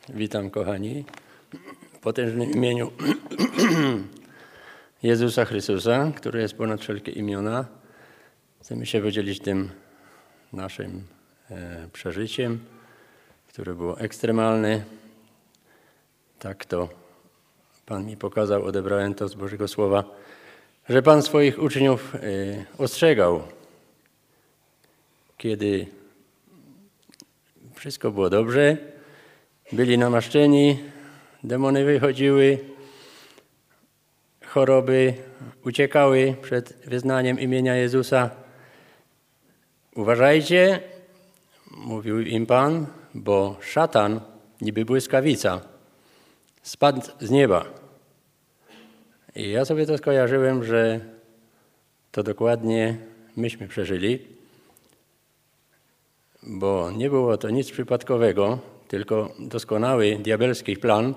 Witam, kochani, w potężnym imieniu Jezusa Chrystusa, który jest ponad wszelkie imiona. Chcemy się podzielić tym naszym przeżyciem, które było ekstremalne. Tak to Pan mi pokazał, odebrałem to z Bożego Słowa, że Pan swoich uczniów ostrzegał, kiedy wszystko było dobrze, byli namaszczeni, demony wychodziły, choroby uciekały przed wyznaniem imienia Jezusa. Uważajcie, mówił im Pan, bo szatan, niby błyskawica, spadł z nieba. I ja sobie to skojarzyłem, że to dokładnie myśmy przeżyli, bo nie było to nic przypadkowego, tylko doskonały diabelski plan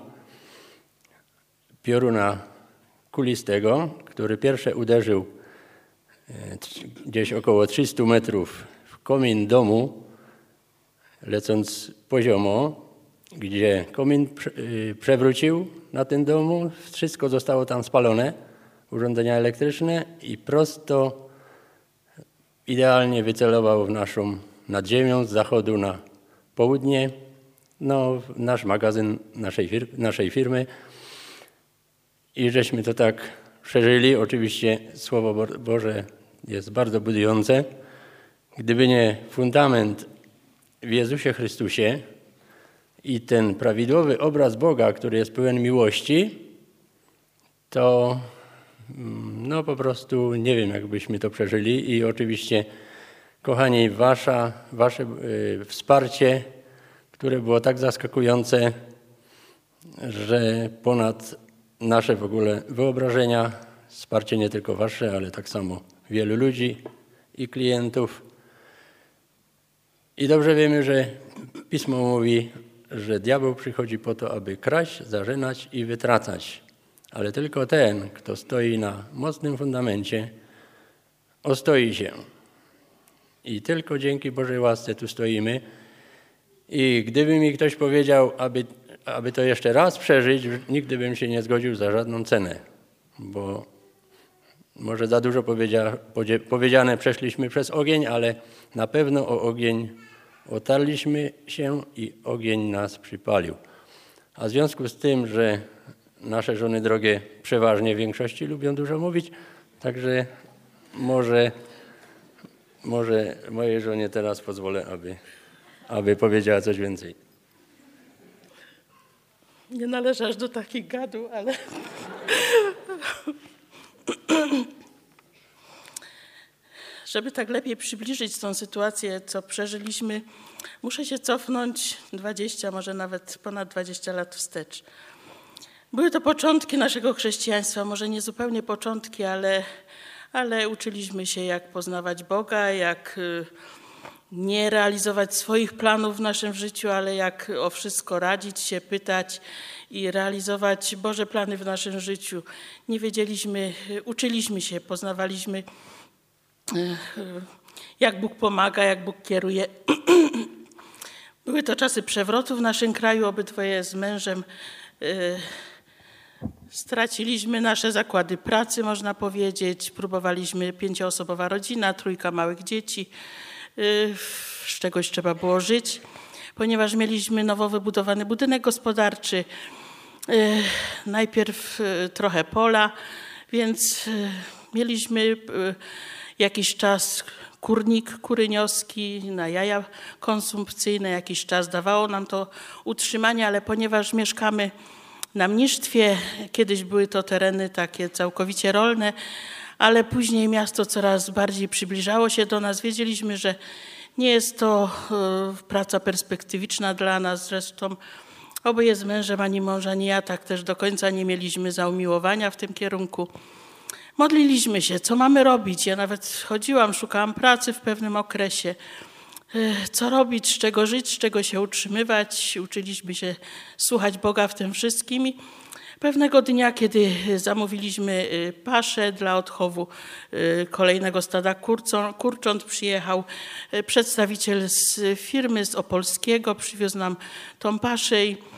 pioruna kulistego, który pierwsze uderzył gdzieś około 300 metrów w komin domu, lecąc poziomo, gdzie komin przewrócił na tym domu, wszystko zostało tam spalone, urządzenia elektryczne i prosto idealnie wycelował w naszą nad ziemią z zachodu na południe, nasz magazyn naszej firmy. I żeśmy to tak przeżyli. Oczywiście Słowo Boże jest bardzo budujące. Gdyby nie fundament w Jezusie Chrystusie i ten prawidłowy obraz Boga, który jest pełen miłości, to po prostu nie wiem, jak byśmy to przeżyli. I oczywiście, kochani, wasze wsparcie, które było tak zaskakujące, że ponad nasze w ogóle wyobrażenia, wsparcie nie tylko wasze, ale tak samo wielu ludzi i klientów. I dobrze wiemy, że Pismo mówi, że diabeł przychodzi po to, aby kraść, zarzynać i wytracać. Ale tylko ten, kto stoi na mocnym fundamencie, ostoi się. I tylko dzięki Bożej łasce tu stoimy. I gdyby mi ktoś powiedział, aby to jeszcze raz przeżyć, nigdy bym się nie zgodził za żadną cenę, bo może za dużo powiedziane, przeszliśmy przez ogień, ale na pewno o ogień otarliśmy się i ogień nas przypalił. A w związku z tym, że nasze żony drogie przeważnie w większości lubią dużo mówić, także może mojej żonie teraz pozwolę, aby powiedziała coś więcej. Nie należy aż do takich gadu, ale żeby tak lepiej przybliżyć tą sytuację, co przeżyliśmy, muszę się cofnąć 20, może nawet ponad 20 lat wstecz. Były to początki naszego chrześcijaństwa, może nie zupełnie początki, ale uczyliśmy się, jak poznawać Boga, jak nie realizować swoich planów w naszym życiu, ale jak o wszystko radzić się, pytać i realizować Boże plany w naszym życiu. Nie wiedzieliśmy, uczyliśmy się, poznawaliśmy, jak Bóg pomaga, jak Bóg kieruje. Były to czasy przewrotu w naszym kraju. Obydwoje z mężem straciliśmy nasze zakłady pracy, można powiedzieć. Próbowaliśmy 5-osobowa rodzina, 3 małych dzieci. Z czegoś trzeba było żyć, ponieważ mieliśmy nowo wybudowany budynek gospodarczy, najpierw trochę pola, więc mieliśmy jakiś czas kurnik kurynioski na jaja konsumpcyjne, jakiś czas dawało nam to utrzymanie, ale ponieważ mieszkamy na mnisztwie, kiedyś były to tereny takie całkowicie rolne, ale później miasto coraz bardziej przybliżało się do nas. Wiedzieliśmy, że nie jest to praca perspektywiczna dla nas. Zresztą oboje z mężem, ani mąż, ani ja tak też do końca nie mieliśmy zaumiłowania w tym kierunku. Modliliśmy się, co mamy robić. Ja nawet chodziłam, szukałam pracy w pewnym okresie. Co robić, z czego żyć, z czego się utrzymywać. Uczyliśmy się słuchać Boga w tym wszystkim. Pewnego dnia, kiedy zamówiliśmy paszę dla odchowu kolejnego stada kurcząt, przyjechał przedstawiciel z firmy z Opolskiego, przywiózł nam tą paszę i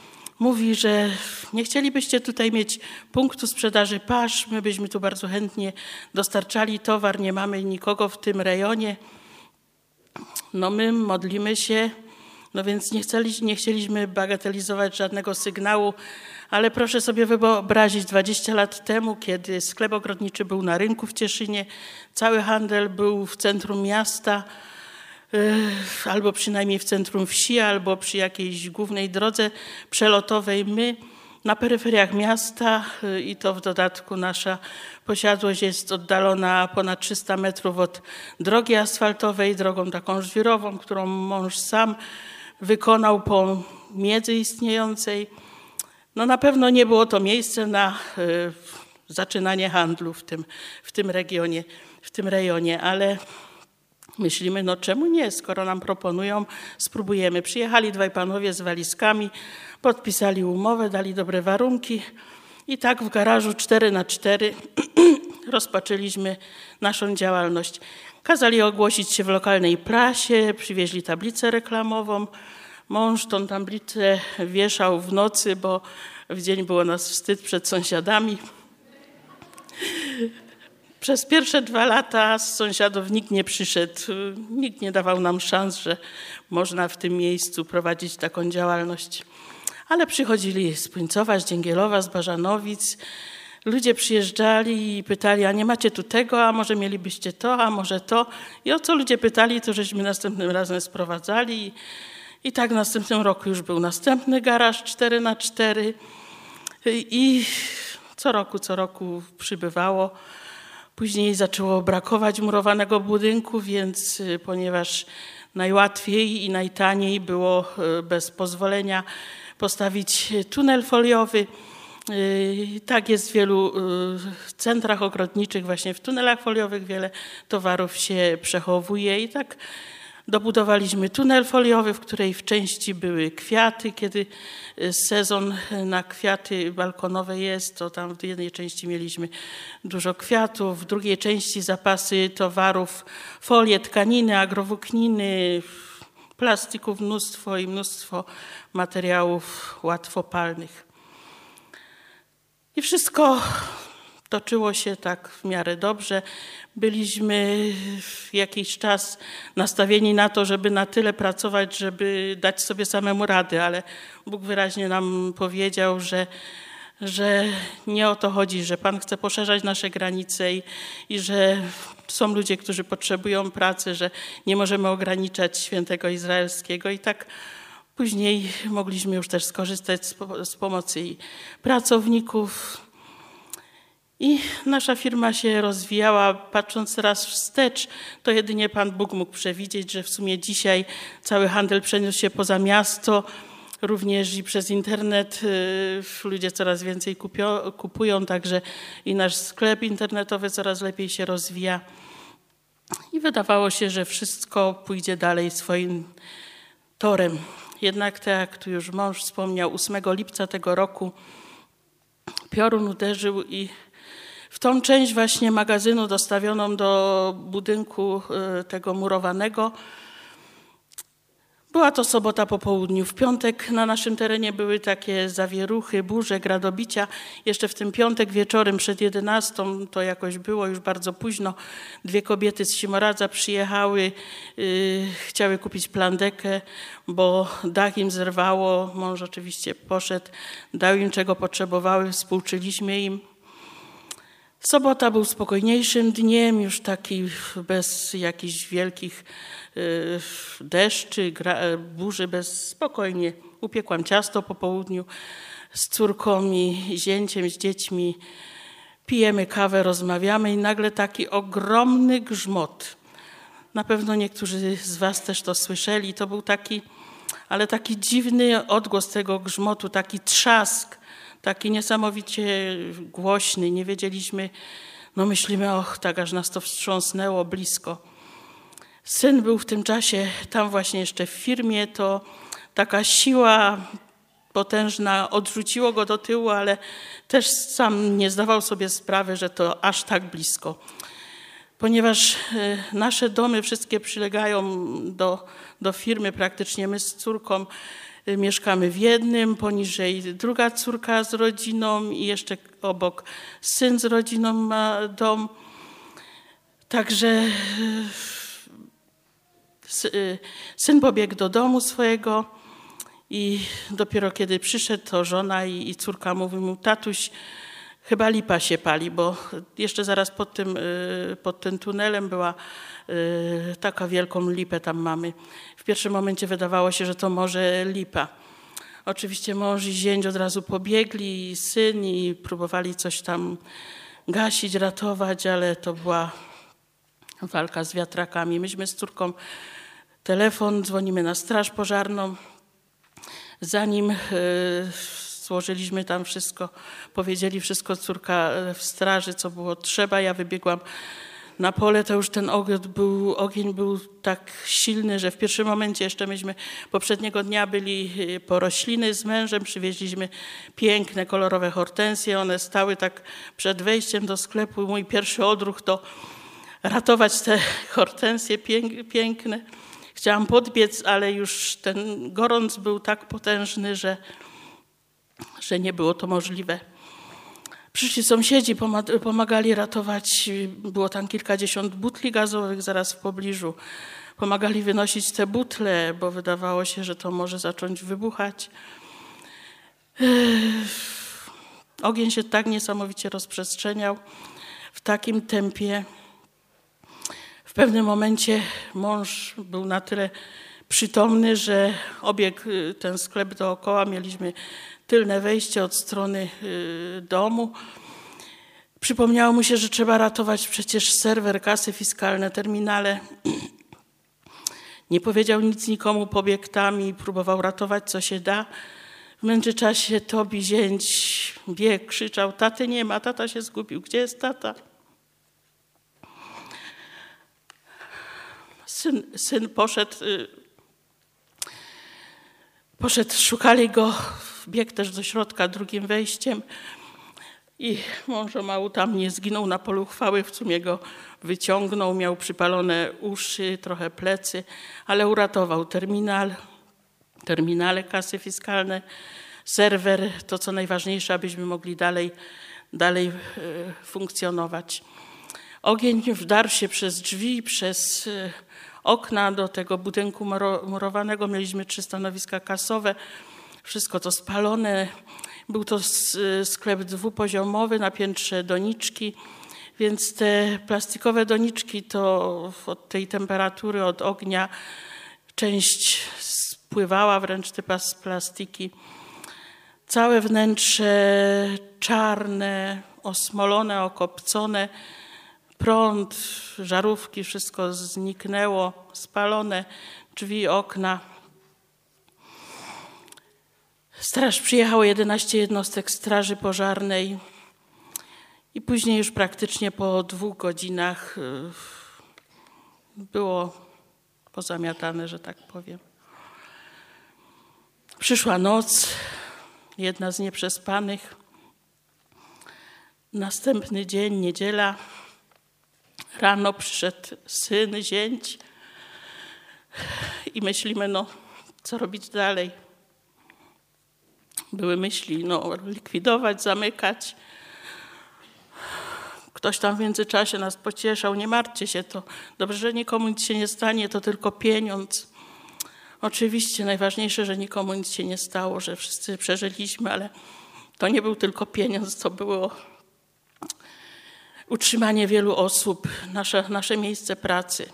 mówi, że nie chcielibyście tutaj mieć punktu sprzedaży pasz, my byśmy tu bardzo chętnie dostarczali towar, nie mamy nikogo w tym rejonie. No my modlimy się, no więc nie chcieliśmy bagatelizować żadnego sygnału, ale proszę sobie wyobrazić 20 lat temu, kiedy sklep ogrodniczy był na rynku w Cieszynie, cały handel był w centrum miasta, albo przynajmniej w centrum wsi, albo przy jakiejś głównej drodze przelotowej. My na peryferiach miasta i to w dodatku nasza posiadłość jest oddalona ponad 300 metrów od drogi asfaltowej, drogą taką żwirową, którą mąż sam wykonał po miedzy istniejącej. No na pewno nie było to miejsce na zaczynanie handlu w tym rejonie, ale myślimy, no czemu nie, skoro nam proponują, spróbujemy. Przyjechali dwaj panowie z walizkami, podpisali umowę, dali dobre warunki i tak w garażu 4x4 rozpoczęliśmy naszą działalność. Kazali ogłosić się w lokalnej prasie, przywieźli tablicę reklamową. Mąż tą tablicę wieszał w nocy, bo w dzień było nas wstyd przed sąsiadami. Przez pierwsze 2 lata z sąsiadów nikt nie przyszedł, nikt nie dawał nam szans, że można w tym miejscu prowadzić taką działalność. Ale przychodzili z Puńcowa, z Dzięgielowa, z Bażanowic. Ludzie przyjeżdżali i pytali, a nie macie tu tego, a może mielibyście to, a może to. I o co ludzie pytali, to żeśmy następnym razem sprowadzali. I tak w następnym roku już był następny garaż 4x4. I co roku przybywało. Później zaczęło brakować murowanego budynku, więc ponieważ najłatwiej i najtaniej było bez pozwolenia postawić tunel foliowy. Tak jest w wielu centrach ogrodniczych, właśnie w tunelach foliowych wiele towarów się przechowuje i tak dobudowaliśmy tunel foliowy, w której w części były kwiaty. Kiedy sezon na kwiaty balkonowe jest, to tam w jednej części mieliśmy dużo kwiatów, w drugiej części zapasy towarów, folie, tkaniny, agrowłókniny, plastików mnóstwo i mnóstwo materiałów łatwopalnych. I wszystko toczyło się tak w miarę dobrze. Byliśmy jakiś czas nastawieni na to, żeby na tyle pracować, żeby dać sobie samemu radę, ale Bóg wyraźnie nam powiedział, że nie o to chodzi, że Pan chce poszerzać nasze granice i że są ludzie, którzy potrzebują pracy, że nie możemy ograniczać świętego izraelskiego i tak później mogliśmy już też skorzystać z pomocy i pracowników. I nasza firma się rozwijała, patrząc teraz wstecz, to jedynie Pan Bóg mógł przewidzieć, że w sumie dzisiaj cały handel przeniósł się poza miasto, również i przez internet ludzie coraz więcej kupują, także i nasz sklep internetowy coraz lepiej się rozwija. I wydawało się, że wszystko pójdzie dalej swoim torem. Jednak tak jak tu już mąż wspomniał, 8 lipca tego roku piorun uderzył i w tą część właśnie magazynu dostawioną do budynku tego murowanego. Była to sobota po południu. W piątek na naszym terenie były takie zawieruchy, burze, gradobicia. Jeszcze w tym piątek wieczorem przed 11 to jakoś było już bardzo późno. 2 kobiety z Simoradza przyjechały, chciały kupić plandekę, bo dach im zerwało. Mąż oczywiście poszedł, dał im czego potrzebowały, współczuliśmy im. Sobota był spokojniejszym dniem, już taki bez jakichś wielkich deszczy, burzy, spokojnie. Upiekłam ciasto po południu z córką i zięciem, z dziećmi. Pijemy kawę, rozmawiamy i nagle taki ogromny grzmot. Na pewno niektórzy z was też to słyszeli. To był taki dziwny odgłos tego grzmotu, taki trzask. Taki niesamowicie głośny, nie wiedzieliśmy, no myślimy, tak aż nas to wstrząsnęło blisko. Syn był w tym czasie tam właśnie jeszcze w firmie, to taka siła potężna odrzuciło go do tyłu, ale też sam nie zdawał sobie sprawy, że to aż tak blisko. Ponieważ nasze domy wszystkie przylegają do firmy, praktycznie my z córką Mieszkamy w jednym, poniżej druga córka z rodziną i jeszcze obok syn z rodziną ma dom. Także syn pobiegł do domu swojego i dopiero kiedy przyszedł, to żona i córka mówi mu: tatuś, chyba lipa się pali, bo jeszcze zaraz pod tym tunelem była taka wielką lipę tam mamy. W pierwszym momencie wydawało się, że to może lipa. Oczywiście mąż i zięć od razu pobiegli, i syn, i próbowali coś tam gasić, ratować, ale to była walka z wiatrakami. Myśmy z córką telefon, dzwonimy na straż pożarną. Zanim złożyliśmy tam wszystko, powiedzieli wszystko, córka w straży, co było trzeba. Ja wybiegłam na pole, to już ten ogień był tak silny, że w pierwszym momencie jeszcze myśmy poprzedniego dnia byli po rośliny z mężem, przywieźliśmy piękne, kolorowe hortensje. One stały tak przed wejściem do sklepu. Mój pierwszy odruch to ratować te hortensje piękne. Chciałam podbiec, ale już ten gorąc był tak potężny, że nie było to możliwe. Przyszli sąsiedzi, pomagali ratować. Było tam kilkadziesiąt butli gazowych zaraz w pobliżu. Pomagali wynosić te butle, bo wydawało się, że to może zacząć wybuchać. Ogień się tak niesamowicie rozprzestrzeniał w takim tempie. W pewnym momencie mąż był na tyle przytomny, że obiegł ten sklep dookoła. Mieliśmy tylne wejście od strony domu. Przypomniało mu się, że trzeba ratować przecież serwer, kasy fiskalne, terminale. Nie powiedział nic nikomu, pobiegł tam i próbował ratować, co się da. W międzyczasie Tobi, zięć, biegł, krzyczał: taty nie ma, tata się zgubił, gdzie jest tata? Syn poszedł, szukali go, wbiegł też do środka drugim wejściem i mążomału tam nie zginął na polu chwały, w sumie go wyciągnął, miał przypalone uszy, trochę plecy, ale uratował terminale, kasy fiskalne, serwer, to co najważniejsze, abyśmy mogli dalej funkcjonować. Ogień wdarł się przez drzwi, przez okna do tego budynku murowanego. Mieliśmy 3 stanowiska kasowe, wszystko to spalone. Był to sklep dwupoziomowy, na piętrze doniczki, więc te plastikowe doniczki to od tej temperatury, od ognia część spływała, wręcz te plastiki. Całe wnętrze czarne, osmolone, okopcone. Prąd, żarówki, wszystko zniknęło, spalone, drzwi, okna. Straż przyjechało 11 jednostek straży pożarnej i później już praktycznie po 2 godzinach było pozamiatane, że tak powiem. Przyszła noc, jedna z nieprzespanych. Następny dzień, niedziela. Rano przyszedł syn, zięć i myślimy, co robić dalej. Były myśli, likwidować, zamykać. Ktoś tam w międzyczasie nas pocieszał: nie martwcie się, to dobrze, że nikomu nic się nie stanie, to tylko pieniądz. Oczywiście najważniejsze, że nikomu nic się nie stało, że wszyscy przeżyliśmy, ale to nie był tylko pieniądz, to było utrzymanie wielu osób, nasze miejsce pracy.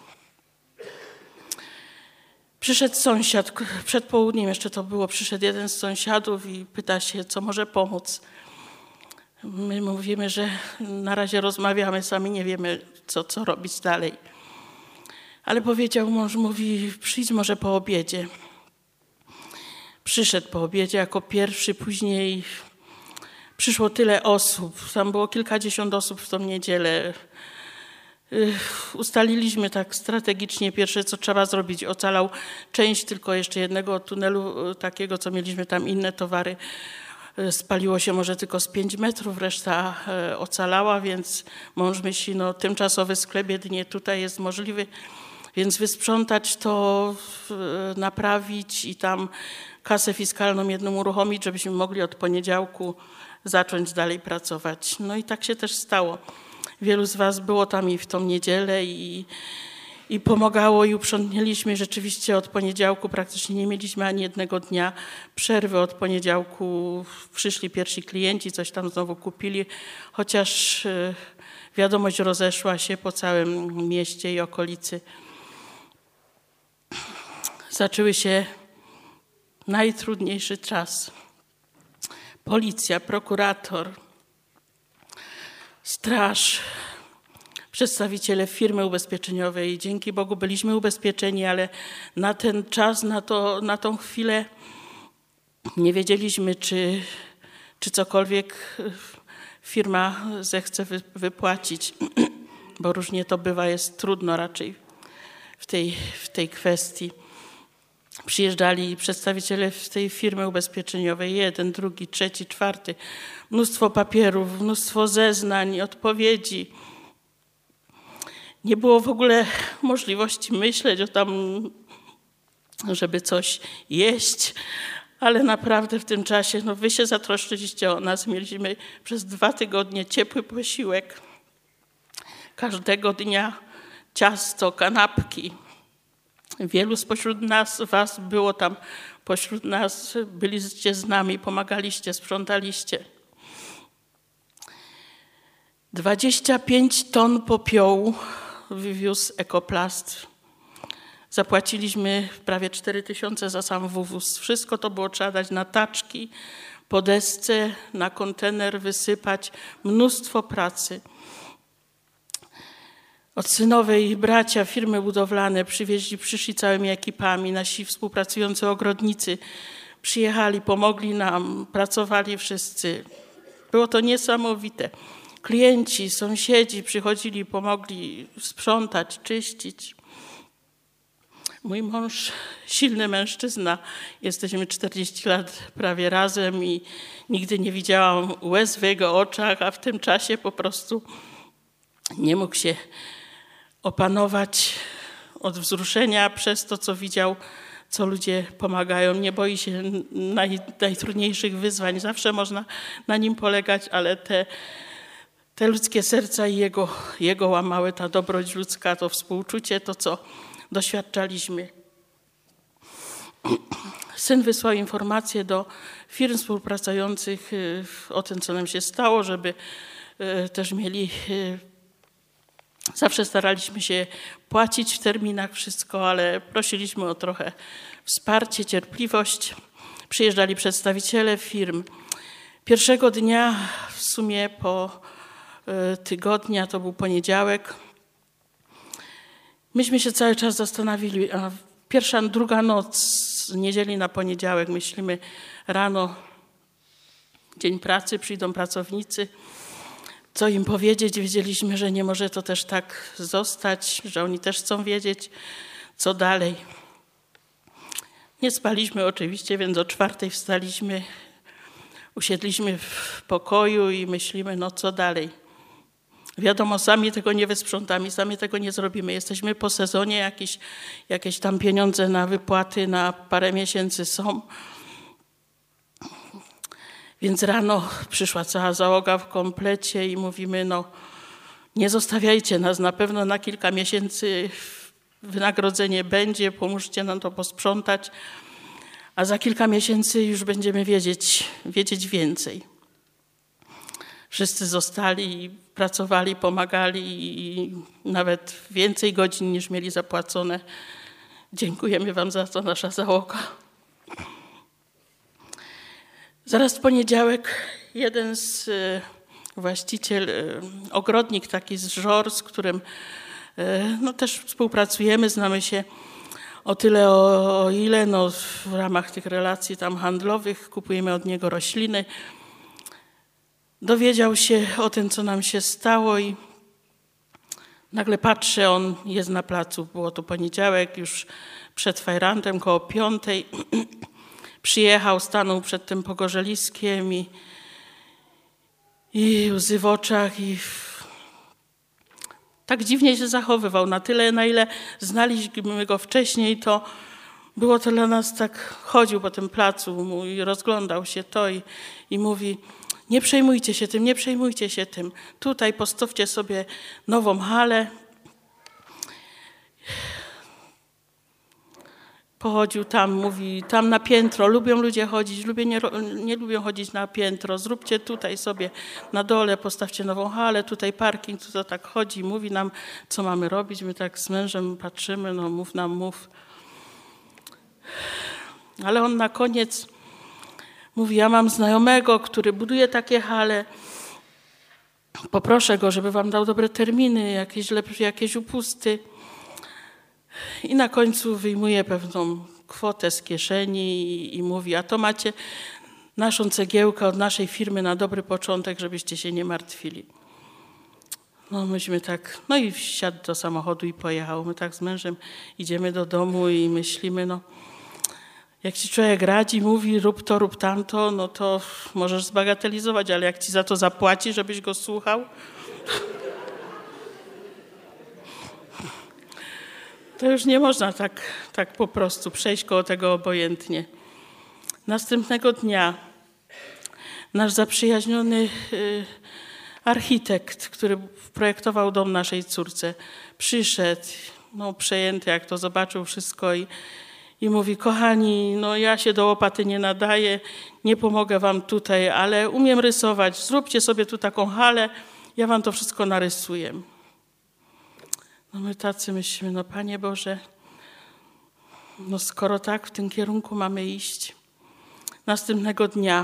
Przyszedł sąsiad, przed południem jeszcze to było, przyszedł jeden z sąsiadów i pyta się, co może pomóc. My mówimy, że na razie rozmawiamy, sami nie wiemy, co robić dalej. Ale powiedział, mąż mówi: przyjdź może po obiedzie. Przyszedł po obiedzie jako pierwszy, później przyszło tyle osób, tam było kilkadziesiąt osób w tą niedzielę. Ustaliliśmy tak strategicznie pierwsze, co trzeba zrobić. Ocalał część tylko jeszcze jednego tunelu takiego, co mieliśmy tam inne towary. Spaliło się może tylko z 5 metrów, reszta ocalała, więc mąż myśli, tymczasowy sklep jedynie tutaj jest możliwy. Więc wysprzątać to, naprawić i tam kasę fiskalną jedną uruchomić, żebyśmy mogli od poniedziałku zacząć dalej pracować. No i tak się też stało. Wielu z was było tam i w tą niedzielę i pomagało i uprzątnęliśmy. Rzeczywiście od poniedziałku praktycznie nie mieliśmy ani jednego dnia przerwy. Od poniedziałku przyszli pierwsi klienci, coś tam znowu kupili, chociaż wiadomość rozeszła się po całym mieście i okolicy. Zaczęły się najtrudniejszy czas. Policja, prokurator, straż, przedstawiciele firmy ubezpieczeniowej. Dzięki Bogu byliśmy ubezpieczeni, ale na ten czas, na tą chwilę nie wiedzieliśmy, czy cokolwiek firma zechce wypłacić, bo różnie to bywa, jest trudno raczej w tej kwestii. Przyjeżdżali przedstawiciele tej firmy ubezpieczeniowej, jeden, drugi, trzeci, czwarty. Mnóstwo papierów, mnóstwo zeznań, odpowiedzi. Nie było w ogóle możliwości myśleć o tam, żeby coś jeść, ale naprawdę w tym czasie, wy się zatroszczyliście o nas. Mieliśmy przez 2 tygodnie ciepły posiłek. Każdego dnia ciasto, kanapki. Wielu spośród was było tam pośród nas, byliście z nami, pomagaliście, sprzątaliście. 25 ton popiołu wywiózł Ekoplast. Zapłaciliśmy prawie 4000 za sam wywóz. Wszystko to było trzeba dać na taczki, po desce, na kontener wysypać. Mnóstwo pracy. Od synowie i bracia firmy budowlane przyszli całymi ekipami. Nasi współpracujący ogrodnicy przyjechali, pomogli nam, pracowali wszyscy. Było to niesamowite. Klienci, sąsiedzi przychodzili, pomogli sprzątać, czyścić. Mój mąż, silny mężczyzna, jesteśmy 40 lat prawie razem i nigdy nie widziałam łez w jego oczach, a w tym czasie po prostu nie mógł się opanować od wzruszenia przez to, co widział, co ludzie pomagają. Nie boi się najtrudniejszych wyzwań. Zawsze można na nim polegać, ale te ludzkie serca i jego łamały, ta dobroć ludzka, to współczucie, to co doświadczaliśmy. Syn wysłał informacje do firm współpracujących o tym, co nam się stało, żeby też mieli. Zawsze staraliśmy się płacić w terminach wszystko, ale prosiliśmy o trochę wsparcie, cierpliwość. Przyjeżdżali przedstawiciele firm. Pierwszego dnia, w sumie po tygodnia, to był poniedziałek, myśmy się cały czas zastanowili, a druga noc z niedzieli na poniedziałek, myślimy rano, dzień pracy, przyjdą pracownicy, co im powiedzieć. Wiedzieliśmy, że nie może to też tak zostać, że oni też chcą wiedzieć, co dalej. Nie spaliśmy oczywiście, więc o 4:00 wstaliśmy, usiedliśmy w pokoju i myślimy, co dalej. Wiadomo, sami tego nie wysprzątamy, sami tego nie zrobimy. Jesteśmy po sezonie, jakieś tam pieniądze na wypłaty na parę miesięcy są. Więc rano przyszła cała załoga w komplecie i mówimy, nie zostawiajcie nas, na pewno na kilka miesięcy wynagrodzenie będzie, pomóżcie nam to posprzątać, a za kilka miesięcy już będziemy wiedzieć więcej. Wszyscy zostali, pracowali, pomagali i nawet więcej godzin niż mieli zapłacone. Dziękujemy wam za to, nasza załoga. Zaraz w poniedziałek jeden z właściciel, ogrodnik taki z Żor, z którym też współpracujemy, znamy się o tyle, o ile w ramach tych relacji tam handlowych kupujemy od niego rośliny. Dowiedział się o tym, co nam się stało i nagle patrzę, on jest na placu, było to poniedziałek, już przed fajrantem, koło 5:00. Przyjechał, stanął przed tym pogorzeliskiem i łzy w oczach i tak dziwnie się zachowywał. Na tyle, na ile znaliśmy go wcześniej, to było to dla nas tak, chodził po tym placu i rozglądał się i mówi: nie przejmujcie się tym, nie przejmujcie się tym. Tutaj postawcie sobie nową halę. Pochodził tam, mówi, tam na piętro, lubią ludzie chodzić, nie lubią chodzić na piętro, zróbcie tutaj sobie na dole, postawcie nową halę, tutaj parking, tu to tak chodzi, mówi nam, co mamy robić. My tak z mężem patrzymy, no mów nam, mów. Ale on na koniec mówi: ja mam znajomego, który buduje takie hale, poproszę go, żeby wam dał dobre terminy, jakieś upusty. I na końcu wyjmuje pewną kwotę z kieszeni i mówi: a to macie naszą cegiełkę od naszej firmy na dobry początek, żebyście się nie martwili. No myśmy tak, no i wsiadł do samochodu i pojechał. My tak z mężem idziemy do domu i myślimy, no jak ci człowiek radzi, mówi rób to, rób tamto, no to możesz zbagatelizować, ale jak ci za to zapłaci, żebyś go słuchał, to już nie można tak po prostu przejść koło tego obojętnie. Następnego dnia nasz zaprzyjaźniony architekt, który projektował dom naszej córce, przyszedł, no przejęty jak to zobaczył wszystko i mówi: kochani, no ja się do łopaty nie nadaję, nie pomogę wam tutaj, ale umiem rysować, zróbcie sobie tu taką halę, ja wam to wszystko narysuję. No my tacy myślimy: no Panie Boże, no skoro tak w tym kierunku mamy iść. Następnego dnia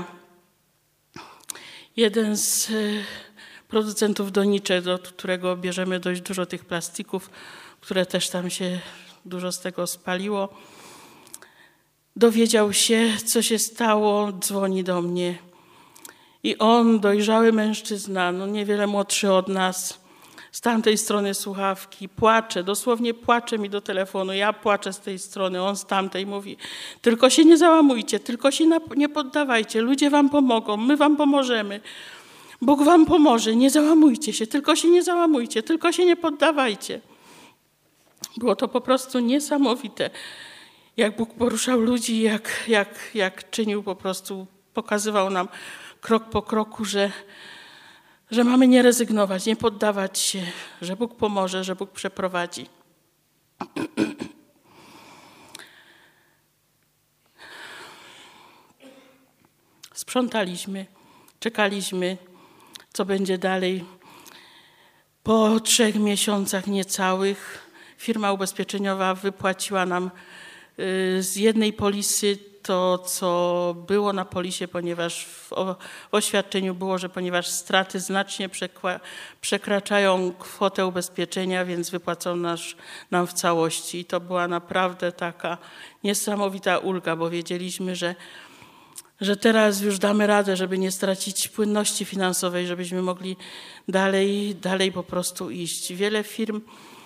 jeden z producentów doniczek, do którego bierzemy dość dużo tych plastików, które też tam się dużo z tego spaliło, dowiedział się, co się stało, dzwoni do mnie. I on, dojrzały mężczyzna, no niewiele młodszy od nas, z tamtej strony słuchawki, płacze, dosłownie płacze mi do telefonu. Ja płaczę z tej strony, on z tamtej, mówi: tylko się nie załamujcie, tylko się nie poddawajcie, ludzie wam pomogą, my wam pomożemy. Bóg wam pomoże, nie załamujcie się, tylko się nie załamujcie, tylko się nie poddawajcie. Było to po prostu niesamowite, jak Bóg poruszał ludzi, jak czynił po prostu, pokazywał nam krok po kroku, że mamy nie rezygnować, nie poddawać się, że Bóg pomoże, że Bóg przeprowadzi. Sprzątaliśmy, czekaliśmy, co będzie dalej. Po 3 miesiącach niecałych firma ubezpieczeniowa wypłaciła nam z jednej polisy to, co było na polisie, ponieważ w oświadczeniu było, że ponieważ straty znacznie przekraczają kwotę ubezpieczenia, więc wypłacono nam w całości. I to była naprawdę taka niesamowita ulga, bo wiedzieliśmy, że teraz już damy radę, żeby nie stracić płynności finansowej, żebyśmy mogli dalej po prostu iść. Wiele firm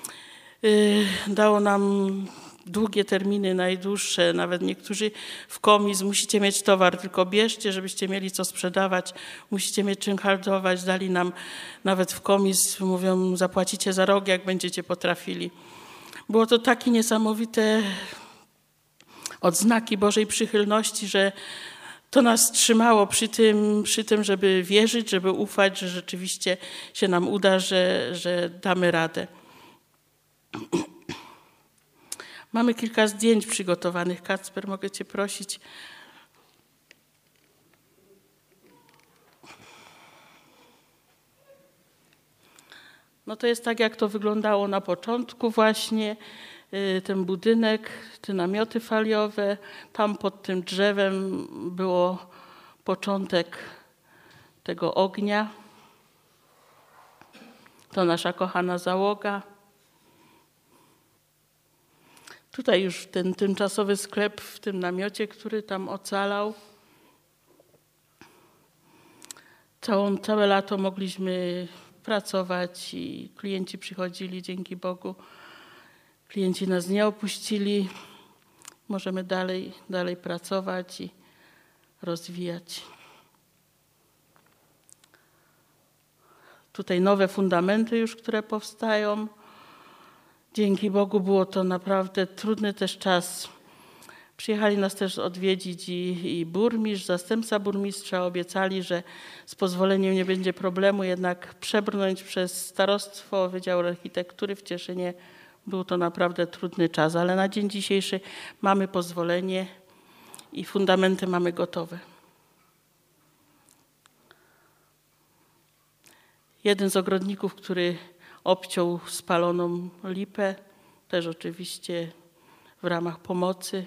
dało nam długie terminy, najdłuższe, nawet niektórzy w komis: musicie mieć towar, tylko bierzcie, żebyście mieli co sprzedawać, musicie mieć czym handlować. Dali nam nawet w komis, mówią: zapłacicie za rok, jak będziecie potrafili. Było to takie niesamowite odznaki Bożej przychylności, że to nas trzymało przy tym, żeby wierzyć, żeby ufać, że rzeczywiście się nam uda, że damy radę. Mamy kilka zdjęć przygotowanych. Kacper, mogę cię prosić. No to jest tak, jak to wyglądało na początku właśnie. Ten budynek, te namioty faliowe. Tam pod tym drzewem było początek tego ognia. To nasza kochana załoga. Tutaj już ten tymczasowy sklep w tym namiocie, który tam ocalał. Całe lato mogliśmy pracować i klienci przychodzili, dzięki Bogu. Klienci nas nie opuścili. Możemy dalej pracować i rozwijać. tutaj nowe fundamenty już, które powstają. Dzięki Bogu było to naprawdę trudny też czas. Przyjechali nas też odwiedzić i burmistrz, zastępca burmistrza. Obiecali, że z pozwoleniem nie będzie problemu, jednak przebrnąć przez starostwo, Wydział Architektury w Cieszynie. Był to naprawdę trudny czas, ale na dzień dzisiejszy mamy pozwolenie i fundamenty mamy gotowe. Jeden z ogrodników, który obciął spaloną lipę, też oczywiście w ramach pomocy.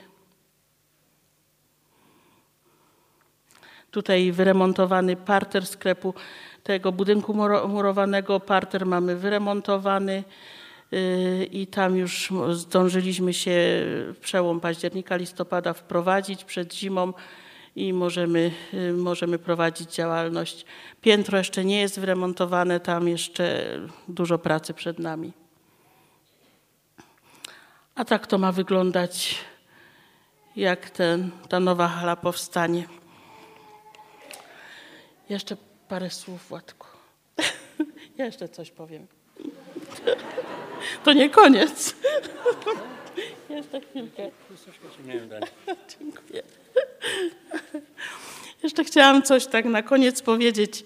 Tutaj wyremontowany parter sklepu, tego budynku murowanego, parter mamy wyremontowany i tam już zdążyliśmy się przełom października, listopada wprowadzić przed zimą i możemy prowadzić działalność. Piętro jeszcze nie jest wyremontowane, tam jeszcze dużo pracy przed nami. A tak to ma wyglądać, jak ta nowa hala powstanie. Jeszcze parę słów, Władku. Ja jeszcze coś powiem. To nie koniec. Jeszcze chwilkę. Dziękuję. Jeszcze chciałam coś tak na koniec powiedzieć.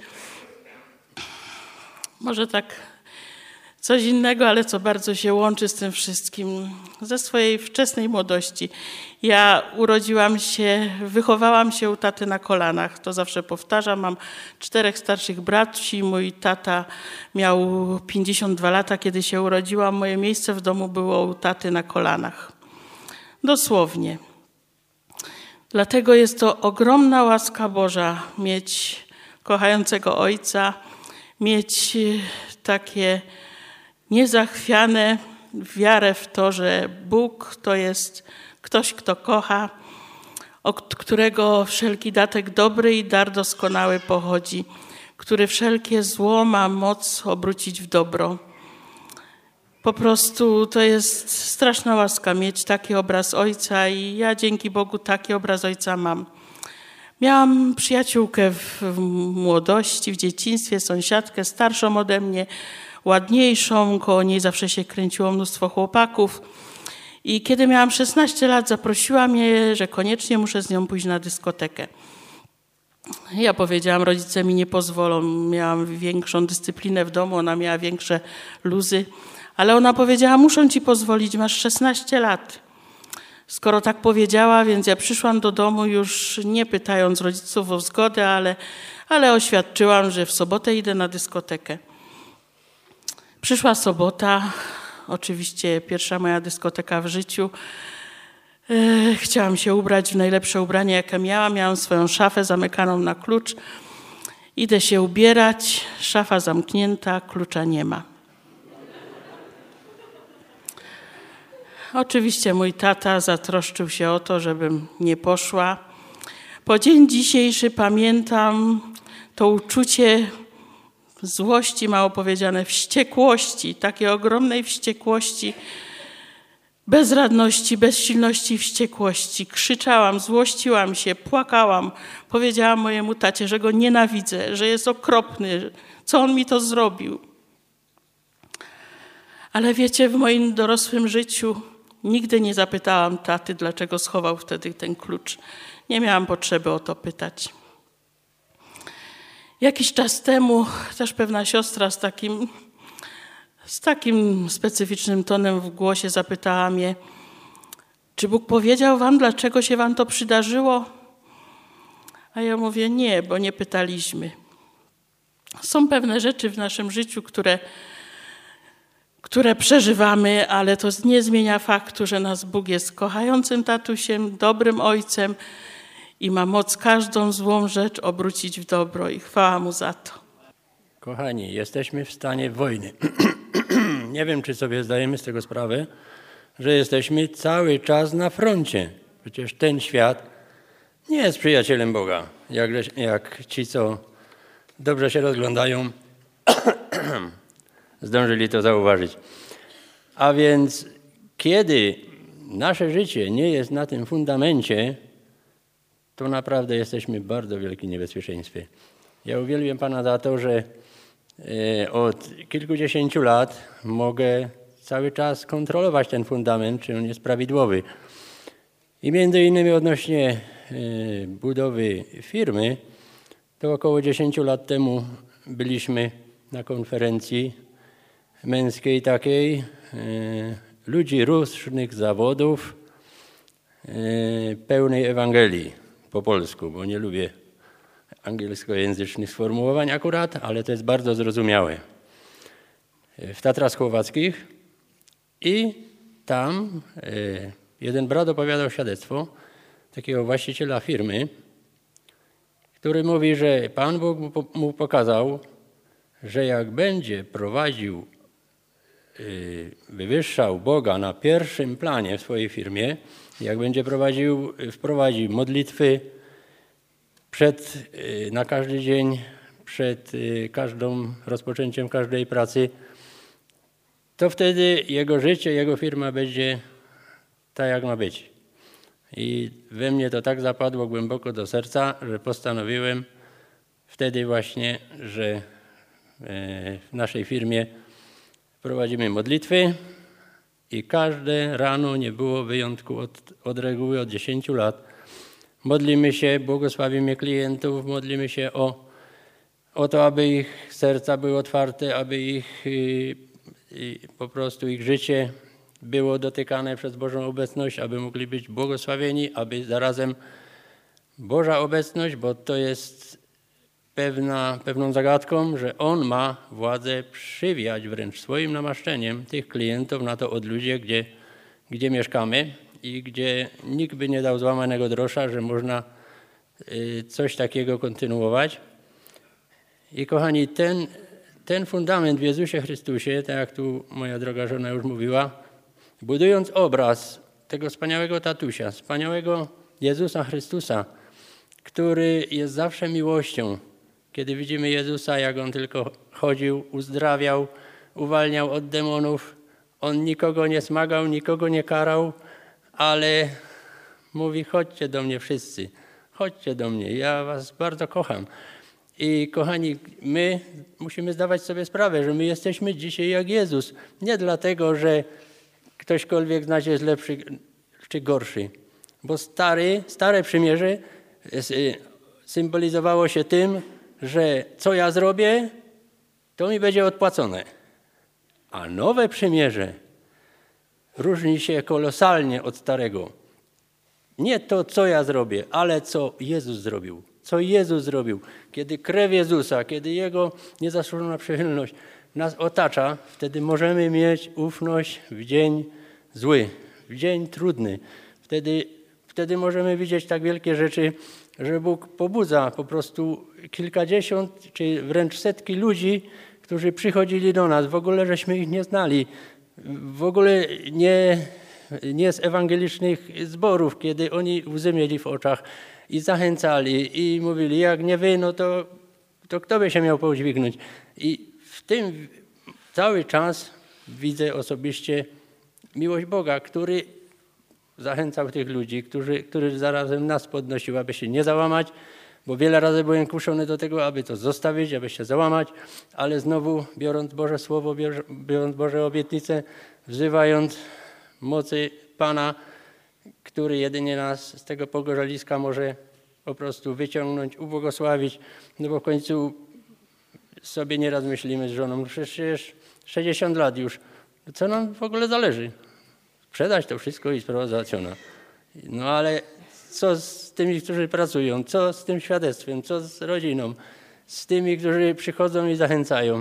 Może tak coś innego, ale co bardzo się łączy z tym wszystkim. Ze swojej wczesnej młodości. Ja wychowałam się u taty na kolanach. To zawsze powtarzam. Mam 4 starszych braci. Mój tata miał 52 lata, kiedy się urodziłam. Moje miejsce w domu było u taty na kolanach. Dosłownie. Dlatego jest to ogromna łaska Boża mieć kochającego ojca, mieć takie niezachwiane wiarę w to, że Bóg to jest ktoś, kto kocha, od którego wszelki datek dobry i dar doskonały pochodzi, który wszelkie zło ma moc obrócić w dobro. Po prostu to jest straszna łaska mieć taki obraz ojca i ja dzięki Bogu taki obraz ojca mam. Miałam przyjaciółkę w młodości, w dzieciństwie, sąsiadkę starszą ode mnie, ładniejszą, koło niej zawsze się kręciło mnóstwo chłopaków. I kiedy miałam 16 lat, zaprosiła mnie, że koniecznie muszę z nią pójść na dyskotekę. Ja powiedziałam, rodzice mi nie pozwolą, miałam większą dyscyplinę w domu, ona miała większe luzy, ale ona powiedziała, muszę ci pozwolić, masz 16 lat. Skoro tak powiedziała, więc ja przyszłam do domu już nie pytając rodziców o zgodę, ale oświadczyłam, że w sobotę idę na dyskotekę. Przyszła sobota, oczywiście pierwsza moja dyskoteka w życiu. Chciałam się ubrać w najlepsze ubranie, jakie miałam. Miałam swoją szafę zamykaną na klucz. Idę się ubierać, szafa zamknięta, klucza nie ma. Oczywiście mój tata zatroszczył się o to, żebym nie poszła. Po dzień dzisiejszy pamiętam to uczucie złości, mało powiedziane, wściekłości, takiej ogromnej wściekłości, bezradności, bezsilności i wściekłości. Krzyczałam, złościłam się, płakałam. Powiedziałam mojemu tacie, że go nienawidzę, że jest okropny, co on mi to zrobił. Ale wiecie, w moim dorosłym życiu nigdy nie zapytałam taty, dlaczego schował wtedy ten klucz. Nie miałam potrzeby o to pytać. Jakiś czas temu też pewna siostra z takim specyficznym tonem w głosie zapytała mnie, czy Bóg powiedział wam, dlaczego się wam to przydarzyło? A ja mówię, nie, bo nie pytaliśmy. Są pewne rzeczy w naszym życiu, które przeżywamy, ale to nie zmienia faktu, że nas Bóg jest kochającym tatusiem, dobrym ojcem i ma moc każdą złą rzecz obrócić w dobro i chwała Mu za to. Kochani, jesteśmy w stanie wojny. Nie wiem, czy sobie zdajemy z tego sprawę, że jesteśmy cały czas na froncie. Przecież ten świat nie jest przyjacielem Boga, jak ci, co dobrze się rozglądają, zdążyli to zauważyć. A więc kiedy nasze życie nie jest na tym fundamencie, to naprawdę jesteśmy w bardzo wielkim niebezpieczeństwie. Ja uwielbiam Pana za to, że Od kilkudziesięciu lat mogę cały czas kontrolować ten fundament, czy on jest prawidłowy. I między innymi odnośnie budowy firmy, to około 10 lat temu byliśmy na konferencji męskiej takiej, ludzi różnych zawodów, pełnej Ewangelii po polsku, bo nie lubię angielskojęzycznych sformułowań akurat, ale to jest bardzo zrozumiałe. W Tatrach Słowackich i tam jeden brat opowiadał świadectwo takiego właściciela firmy, który mówi, że Pan Bóg mu pokazał, że jak będzie prowadził, wywyższał Boga na pierwszym planie w swojej firmie, jak będzie wprowadził modlitwy na każdy dzień, przed rozpoczęciem każdej pracy, to wtedy jego życie, jego firma będzie tak, jak ma być. I we mnie to tak zapadło głęboko do serca, że postanowiłem wtedy właśnie, że w naszej firmie prowadzimy modlitwy i każde rano, nie było wyjątku od reguły, od 10 lat, modlimy się, błogosławimy klientów, modlimy się o to, aby ich serca były otwarte, aby po prostu ich życie było dotykane przez Bożą obecność, aby mogli być błogosławieni, aby zarazem Boża obecność, bo to jest pewną zagadką, że On ma władzę przywiać wręcz swoim namaszczeniem tych klientów na to odludzie, gdzie mieszkamy i gdzie nikt by nie dał złamanego grosza, że można coś takiego kontynuować. I kochani, ten fundament w Jezusie Chrystusie, tak jak tu moja droga żona już mówiła, budując obraz tego wspaniałego tatusia, wspaniałego Jezusa Chrystusa, który jest zawsze miłością. Kiedy widzimy Jezusa, jak On tylko chodził, uzdrawiał, uwalniał od demonów, On nikogo nie smagał, nikogo nie karał, ale mówi: chodźcie do mnie wszyscy, chodźcie do mnie, ja was bardzo kocham. I kochani, my musimy zdawać sobie sprawę, że my jesteśmy dzisiaj jak Jezus. Nie dlatego, że ktośkolwiek z nas jest lepszy czy gorszy, bo stare przymierze symbolizowało się tym, że co ja zrobię, to mi będzie odpłacone. A nowe przymierze różni się kolosalnie od starego. Nie to, co ja zrobię, ale co Jezus zrobił. Co Jezus zrobił. Kiedy krew Jezusa, kiedy Jego niezasłużona przychylność nas otacza, wtedy możemy mieć ufność w dzień zły, w dzień trudny. Wtedy możemy widzieć tak wielkie rzeczy, że Bóg pobudza po prostu kilkadziesiąt czy wręcz setki ludzi, którzy przychodzili do nas. W ogóle żeśmy ich nie znali. W ogóle nie z ewangelicznych zborów, kiedy oni łzy mieli w oczach i zachęcali i mówili: jak nie wy, no to kto by się miał podźwignąć. I w tym cały czas widzę osobiście miłość Boga, który zachęcał tych ludzi, który zarazem nas podnosił, aby się nie załamać, bo wiele razy byłem kuszony do tego, aby to zostawić, aby się załamać, ale znowu biorąc Boże Słowo, biorąc Boże obietnice, wzywając mocy Pana, który jedynie nas z tego pogorzeliska może po prostu wyciągnąć, ubłogosławić, no bo w końcu sobie nieraz myślimy z żoną: przecież 60 lat już, co nam w ogóle zależy? Sprzedać to wszystko i sprawa załatwiona. No ale co z tymi, którzy pracują? Co z tym świadectwem? Co z rodziną? Z tymi, którzy przychodzą i zachęcają?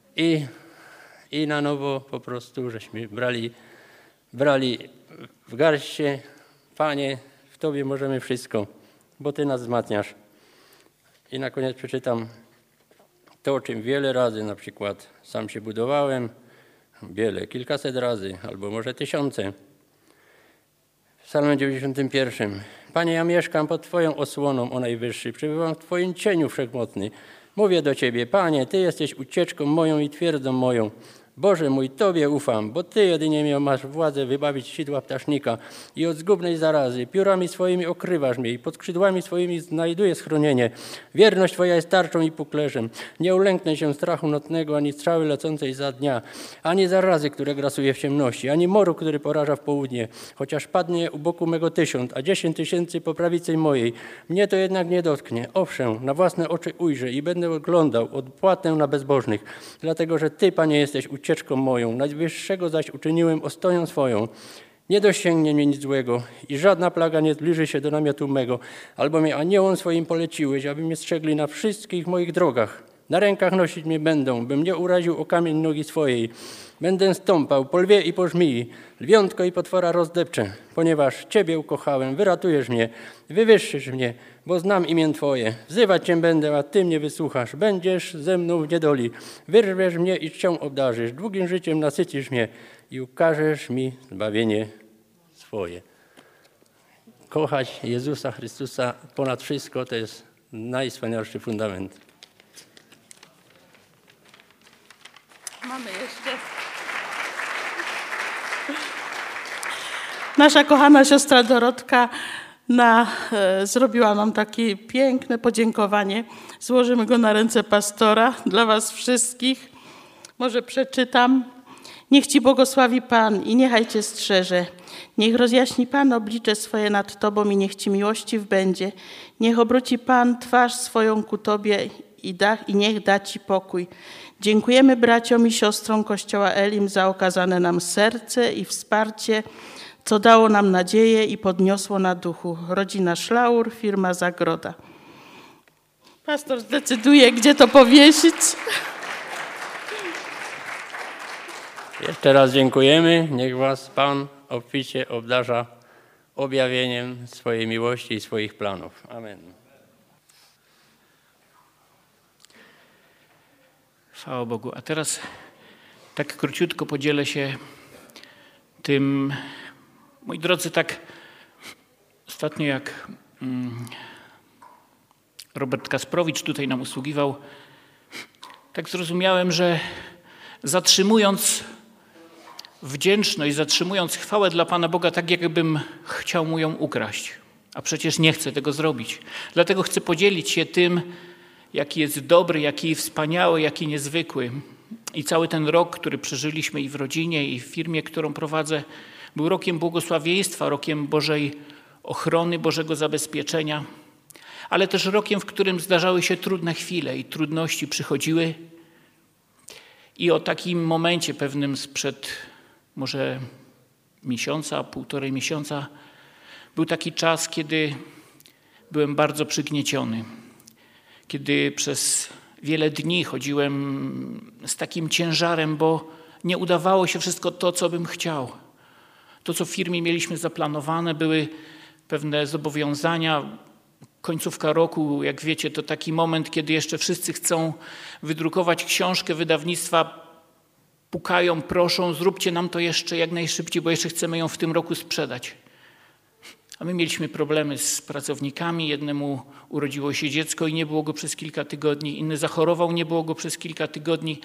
I na nowo po prostu żeśmy brali w garście: Panie, w Tobie możemy wszystko, bo Ty nas wzmacniasz. I na koniec przeczytam to, o czym wiele razy na przykład sam się budowałem, kilkaset razy, albo może tysiące. W Psalmie 91. Panie, ja mieszkam pod Twoją osłoną, o Najwyższy, przebywam w Twoim cieniu wszechmocny. Mówię do Ciebie: Panie, Ty jesteś ucieczką moją i twierdzą moją. Boże mój, Tobie ufam, bo Ty jedynie masz władzę wybawić sidła ptasznika i od zgubnej zarazy. Piórami swoimi okrywasz mnie i pod skrzydłami swoimi znajduję schronienie. Wierność Twoja jest tarczą i puklerzem. Nie ulęknę się strachu nocnego, ani strzały lecącej za dnia, ani zarazy, które grasuje w ciemności, ani moru, który poraża w południe. Chociaż padnie u boku mego 1000, a 10 000 po prawicy mojej. Mnie to jednak nie dotknie. Owszem, na własne oczy ujrzę i będę oglądał odpłatę na bezbożnych. Dlatego, że Ty, Panie, jesteś ucieczką moją, Najwyższego zaś uczyniłem ostoją swoją. Nie dosięgnie mnie nic złego i żadna plaga nie zbliży się do namiotu mego, albo mnie aniołom swoim poleciłeś, aby mnie strzegli na wszystkich moich drogach. Na rękach nosić mnie będą, bym nie uraził o kamień nogi swojej. Będę stąpał po lwie i po żmii, lwiątko i potwora rozdepczę, ponieważ Ciebie ukochałem, wyratujesz mnie, wywyższysz mnie, bo znam imię Twoje. Wzywać Cię będę, a Ty mnie wysłuchasz. Będziesz ze mną w niedoli, wyrwiesz mnie i czcią obdarzysz, długim życiem nasycisz mnie i ukażesz mi zbawienie swoje. Kochać Jezusa Chrystusa ponad wszystko to jest najwspanialszy fundament. Mamy jeszcze. Nasza kochana siostra Dorotka zrobiła nam takie piękne podziękowanie. Złożymy go na ręce pastora dla was wszystkich. Może przeczytam. Niech Ci błogosławi Pan i niechaj Cię strzeże. Niech rozjaśni Pan oblicze swoje nad Tobą i niech Ci miłościw będzie. Niech obróci Pan twarz swoją ku Tobie i niech da Ci pokój. Dziękujemy braciom i siostrom Kościoła Elim za okazane nam serce i wsparcie, co dało nam nadzieję i podniosło na duchu. Rodzina Szlaur, firma Zagroda. Pastor zdecyduje, gdzie to powiesić. Jeszcze raz dziękujemy. Niech Was Pan obficie obdarza objawieniem swojej miłości i swoich planów. Amen. Chwała Bogu. A teraz tak króciutko podzielę się tym, moi drodzy, tak ostatnio jak Robert Kasprowicz tutaj nam usługiwał, tak zrozumiałem, że zatrzymując wdzięczność, zatrzymując chwałę dla Pana Boga, tak jakbym chciał mu ją ukraść. A przecież nie chcę tego zrobić. Dlatego chcę podzielić się tym, jaki jest dobry, jaki wspaniały, jaki niezwykły. I cały ten rok, który przeżyliśmy i w rodzinie, i w firmie, którą prowadzę, był rokiem błogosławieństwa, rokiem Bożej ochrony, Bożego zabezpieczenia, ale też rokiem, w którym zdarzały się trudne chwile i trudności przychodziły. I o takim momencie pewnym sprzed może miesiąca, 1,5 miesiąca, był taki czas, kiedy byłem bardzo przygnieciony. Kiedy przez wiele dni chodziłem z takim ciężarem, bo nie udawało się wszystko to, co bym chciał. To, co w firmie mieliśmy zaplanowane, były pewne zobowiązania. Końcówka roku, jak wiecie, to taki moment, kiedy jeszcze wszyscy chcą wydrukować książkę, wydawnictwa pukają, proszą, zróbcie nam to jeszcze jak najszybciej, bo jeszcze chcemy ją w tym roku sprzedać. A my mieliśmy problemy z pracownikami. Jednemu urodziło się dziecko i nie było go przez kilka tygodni. Inny zachorował, nie było go przez kilka tygodni.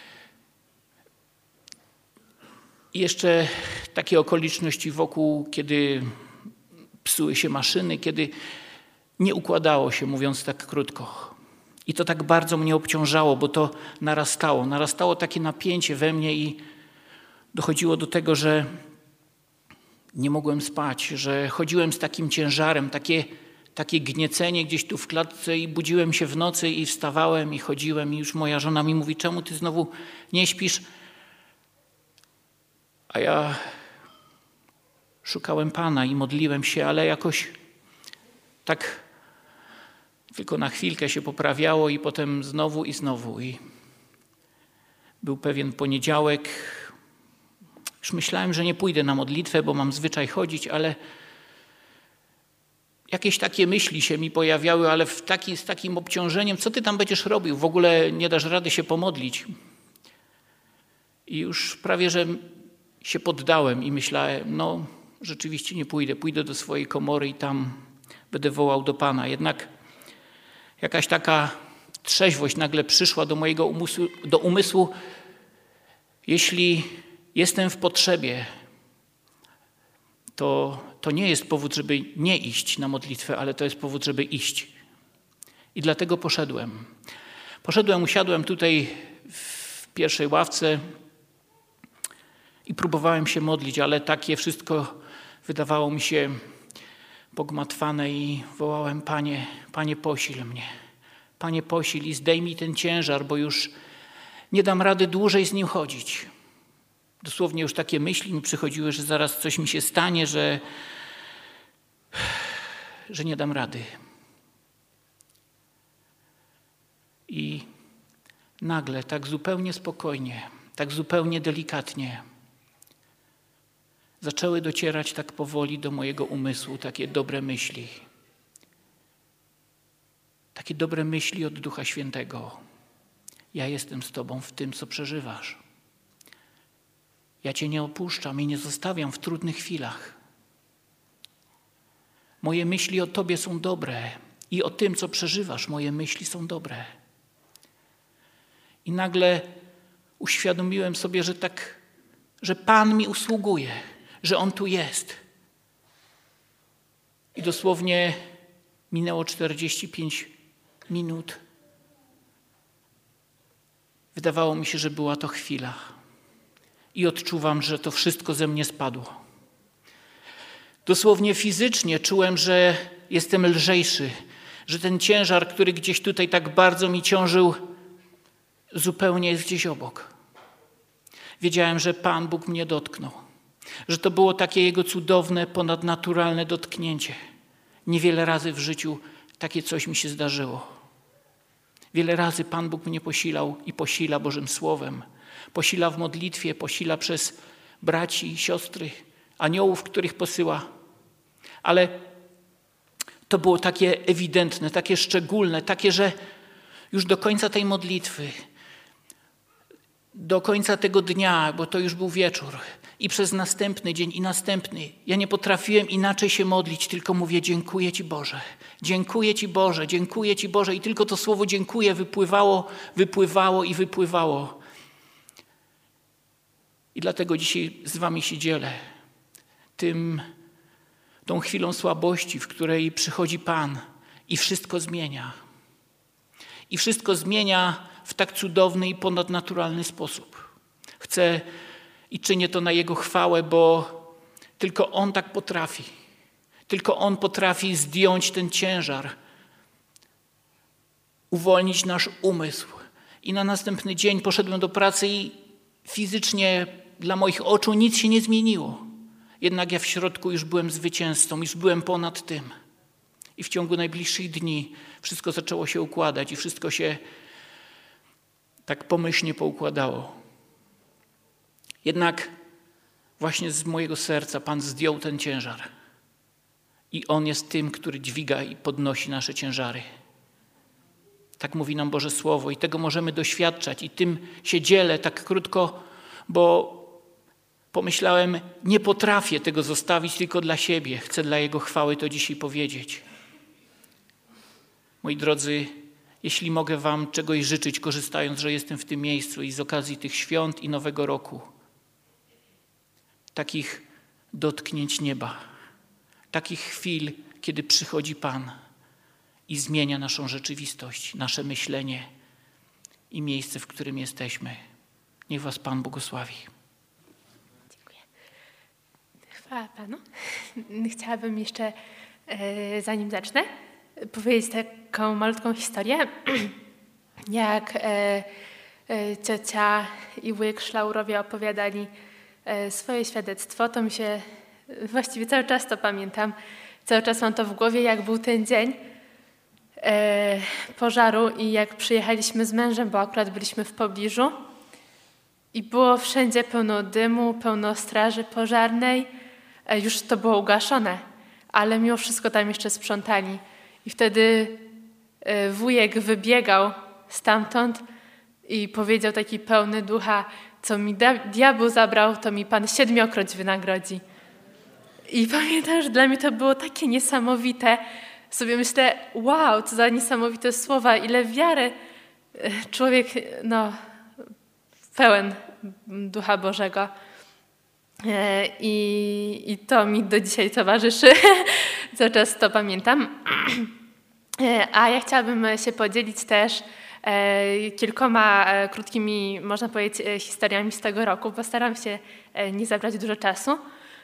I jeszcze takie okoliczności wokół, kiedy psuły się maszyny, kiedy nie układało się, mówiąc tak krótko. I to tak bardzo mnie obciążało, bo to narastało. Narastało takie napięcie we mnie i dochodziło do tego, że nie mogłem spać, że chodziłem z takim ciężarem, takie gniecenie gdzieś tu w klatce i budziłem się w nocy i wstawałem i chodziłem i już moja żona mi mówi, czemu ty znowu nie śpisz? A ja szukałem Pana i modliłem się, ale jakoś tak tylko na chwilkę się poprawiało i potem znowu i znowu. I był pewien poniedziałek. Już myślałem, że nie pójdę na modlitwę, bo mam zwyczaj chodzić, ale jakieś takie myśli się mi pojawiały, ale z takim obciążeniem, co ty tam będziesz robił? W ogóle nie dasz rady się pomodlić. I już prawie, że się poddałem i myślałem, no rzeczywiście nie pójdę. Pójdę do swojej komory i tam będę wołał do Pana. Jednak jakaś taka trzeźwość nagle przyszła do mojego umysłu Jeśli jestem w potrzebie, to nie jest powód, żeby nie iść na modlitwę, ale to jest powód, żeby iść. I dlatego poszedłem. Usiadłem tutaj w pierwszej ławce i próbowałem się modlić, ale takie wszystko wydawało mi się pogmatwane i wołałem: Panie, posil mnie. Panie, posil i zdejmij ten ciężar, bo już nie dam rady dłużej z nim chodzić. Dosłownie już takie myśli mi przychodziły, że zaraz coś mi się stanie, że nie dam rady. I nagle, tak zupełnie spokojnie, tak zupełnie delikatnie zaczęły docierać tak powoli do mojego umysłu takie dobre myśli. Takie dobre myśli od Ducha Świętego. Ja jestem z Tobą w tym, co przeżywasz. Ja Cię nie opuszczam i nie zostawiam w trudnych chwilach. Moje myśli o Tobie są dobre i o tym, co przeżywasz, moje myśli są dobre. I nagle uświadomiłem sobie, że Pan mi usługuje, że On tu jest. I dosłownie minęło 45 minut. Wydawało mi się, że była to chwila. I odczuwam, że to wszystko ze mnie spadło. Dosłownie fizycznie czułem, że jestem lżejszy, że ten ciężar, który gdzieś tutaj tak bardzo mi ciążył, zupełnie jest gdzieś obok. Wiedziałem, że Pan Bóg mnie dotknął, że to było takie Jego cudowne, ponadnaturalne dotknięcie. Niewiele razy w życiu takie coś mi się zdarzyło. Wiele razy Pan Bóg mnie posilał i posila Bożym Słowem. Posila w modlitwie, posila przez braci i siostry, aniołów, których posyła. Ale to było takie ewidentne, takie szczególne, takie, że już do końca tej modlitwy, do końca tego dnia, bo to już był wieczór, i przez następny dzień i następny, ja nie potrafiłem inaczej się modlić, tylko mówię: dziękuję Ci Boże, dziękuję Ci Boże, dziękuję Ci Boże. I tylko to słowo dziękuję wypływało i wypływało. I dlatego dzisiaj z Wami się dzielę tą chwilą słabości, w której przychodzi Pan i wszystko zmienia. I wszystko zmienia w tak cudowny i ponadnaturalny sposób. Chcę i czynię to na Jego chwałę, bo tylko On tak potrafi. Tylko On potrafi zdjąć ten ciężar, uwolnić nasz umysł. I na następny dzień poszedłem do pracy i fizycznie dla moich oczu nic się nie zmieniło. Jednak ja w środku już byłem zwycięzcą, już byłem ponad tym. I w ciągu najbliższych dni wszystko zaczęło się układać i wszystko się tak pomyślnie poukładało. Jednak właśnie z mojego serca Pan zdjął ten ciężar. I On jest tym, który dźwiga i podnosi nasze ciężary. Tak mówi nam Boże Słowo i tego możemy doświadczać. I tym się dzielę tak krótko, bo pomyślałem, nie potrafię tego zostawić tylko dla siebie. Chcę dla Jego chwały to dzisiaj powiedzieć. Moi drodzy, jeśli mogę Wam czegoś życzyć, korzystając, że jestem w tym miejscu i z okazji tych świąt i Nowego Roku, takich dotknięć nieba, takich chwil, kiedy przychodzi Pan i zmienia naszą rzeczywistość, nasze myślenie i miejsce, w którym jesteśmy. Niech Was Pan błogosławi. Dziękuję. Chwała Panu. Chciałabym jeszcze, zanim zacznę, powiedzieć taką malutką historię, jak ciocia i łyk Szlaurowie opowiadali swoje świadectwo, to mi się właściwie cały czas to pamiętam, cały czas mam to w głowie, jak był ten dzień pożaru i jak przyjechaliśmy z mężem, bo akurat byliśmy w pobliżu i było wszędzie pełno dymu, pełno straży pożarnej, już to było ugaszone, ale mimo wszystko tam jeszcze sprzątali. I wtedy wujek wybiegał stamtąd i powiedział taki pełny ducha: co mi diabeł zabrał, to mi Pan 7-krotnie wynagrodzi. I pamiętam, że dla mnie to było takie niesamowite. Sobie myślę, wow, co za niesamowite słowa, ile wiary człowiek pełen Ducha Bożego. I to mi do dzisiaj towarzyszy. Cały czas to pamiętam. A ja chciałabym się podzielić też kilkoma krótkimi, można powiedzieć, historiami z tego roku. Postaram się nie zabrać dużo czasu.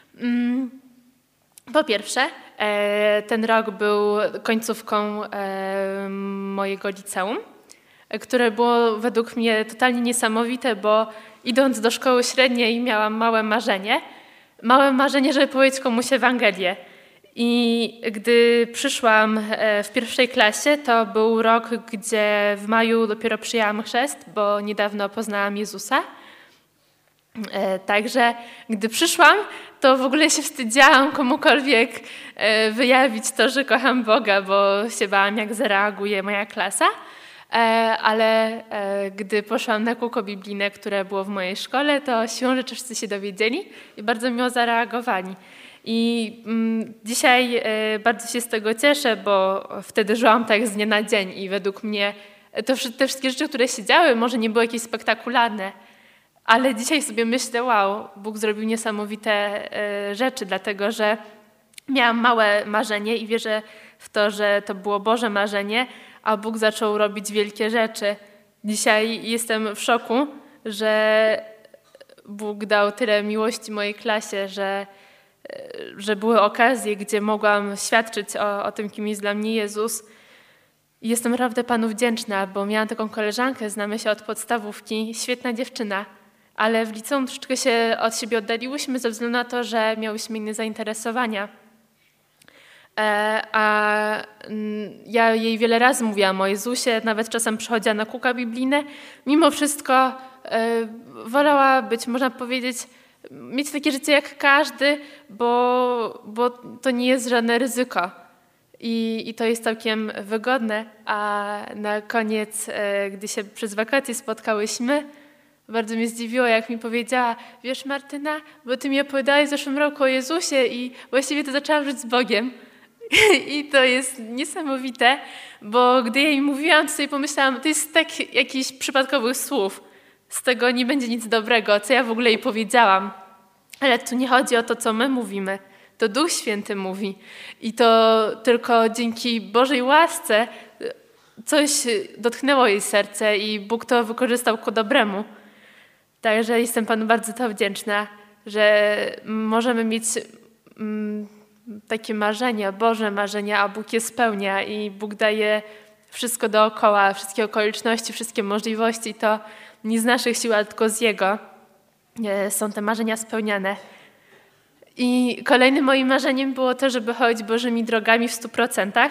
Po pierwsze, ten rok był końcówką mojego liceum, które było według mnie totalnie niesamowite, bo idąc do szkoły średniej miałam małe marzenie, żeby powiedzieć komuś Ewangelię. I gdy przyszłam w pierwszej klasie, to był rok, gdzie w maju dopiero przyjęłam chrzest, bo niedawno poznałam Jezusa. Także gdy przyszłam, to w ogóle się wstydziłam komukolwiek wyjawić to, że kocham Boga, bo się bałam, jak zareaguje moja klasa. Ale gdy poszłam na kółko biblijne, które było w mojej szkole, to siłą rzeczy wszyscy się dowiedzieli i bardzo miło zareagowali. I dzisiaj bardzo się z tego cieszę, bo wtedy żyłam tak z dnia na dzień i według mnie te wszystkie rzeczy, które się działy, może nie były jakieś spektakularne, ale dzisiaj sobie myślę, wow, Bóg zrobił niesamowite rzeczy, dlatego że miałam małe marzenie i wierzę w to, że to było Boże marzenie, a Bóg zaczął robić wielkie rzeczy. Dzisiaj jestem w szoku, że Bóg dał tyle miłości mojej klasie, że były okazje, gdzie mogłam świadczyć o tym, kim jest dla mnie Jezus. I jestem naprawdę Panu wdzięczna, bo miałam taką koleżankę, znamy się od podstawówki, świetna dziewczyna, ale w liceum troszeczkę się od siebie oddaliłyśmy ze względu na to, że miałyśmy inne zainteresowania. A ja jej wiele razy mówiłam o Jezusie, nawet czasem przychodziła na kółka biblijne. Mimo wszystko wolała być, można powiedzieć, mieć takie życie jak każdy, bo to nie jest żadne ryzyko. I to jest całkiem wygodne. A na koniec, gdy się przez wakacje spotkałyśmy, bardzo mnie zdziwiło, jak mi powiedziała: wiesz, Martyna, bo ty mi opowiadałaś w zeszłym roku o Jezusie i właściwie to zaczęłam żyć z Bogiem. I to jest niesamowite, bo gdy jej mówiłam, to sobie pomyślałam, to jest tak jakichś przypadkowych słów. Z tego nie będzie nic dobrego, co ja w ogóle jej powiedziałam. Ale tu nie chodzi o to, co my mówimy. To Duch Święty mówi. I to tylko dzięki Bożej łasce coś dotknęło jej serce i Bóg to wykorzystał ku dobremu. Także jestem Panu bardzo to wdzięczna, że możemy mieć takie marzenia, Boże marzenia, a Bóg je spełnia i Bóg daje wszystko dookoła, wszystkie okoliczności, wszystkie możliwości. To nie z naszych sił, ale tylko z Jego są te marzenia spełniane. I kolejnym moim marzeniem było to, żeby chodzić Bożymi drogami w 100%.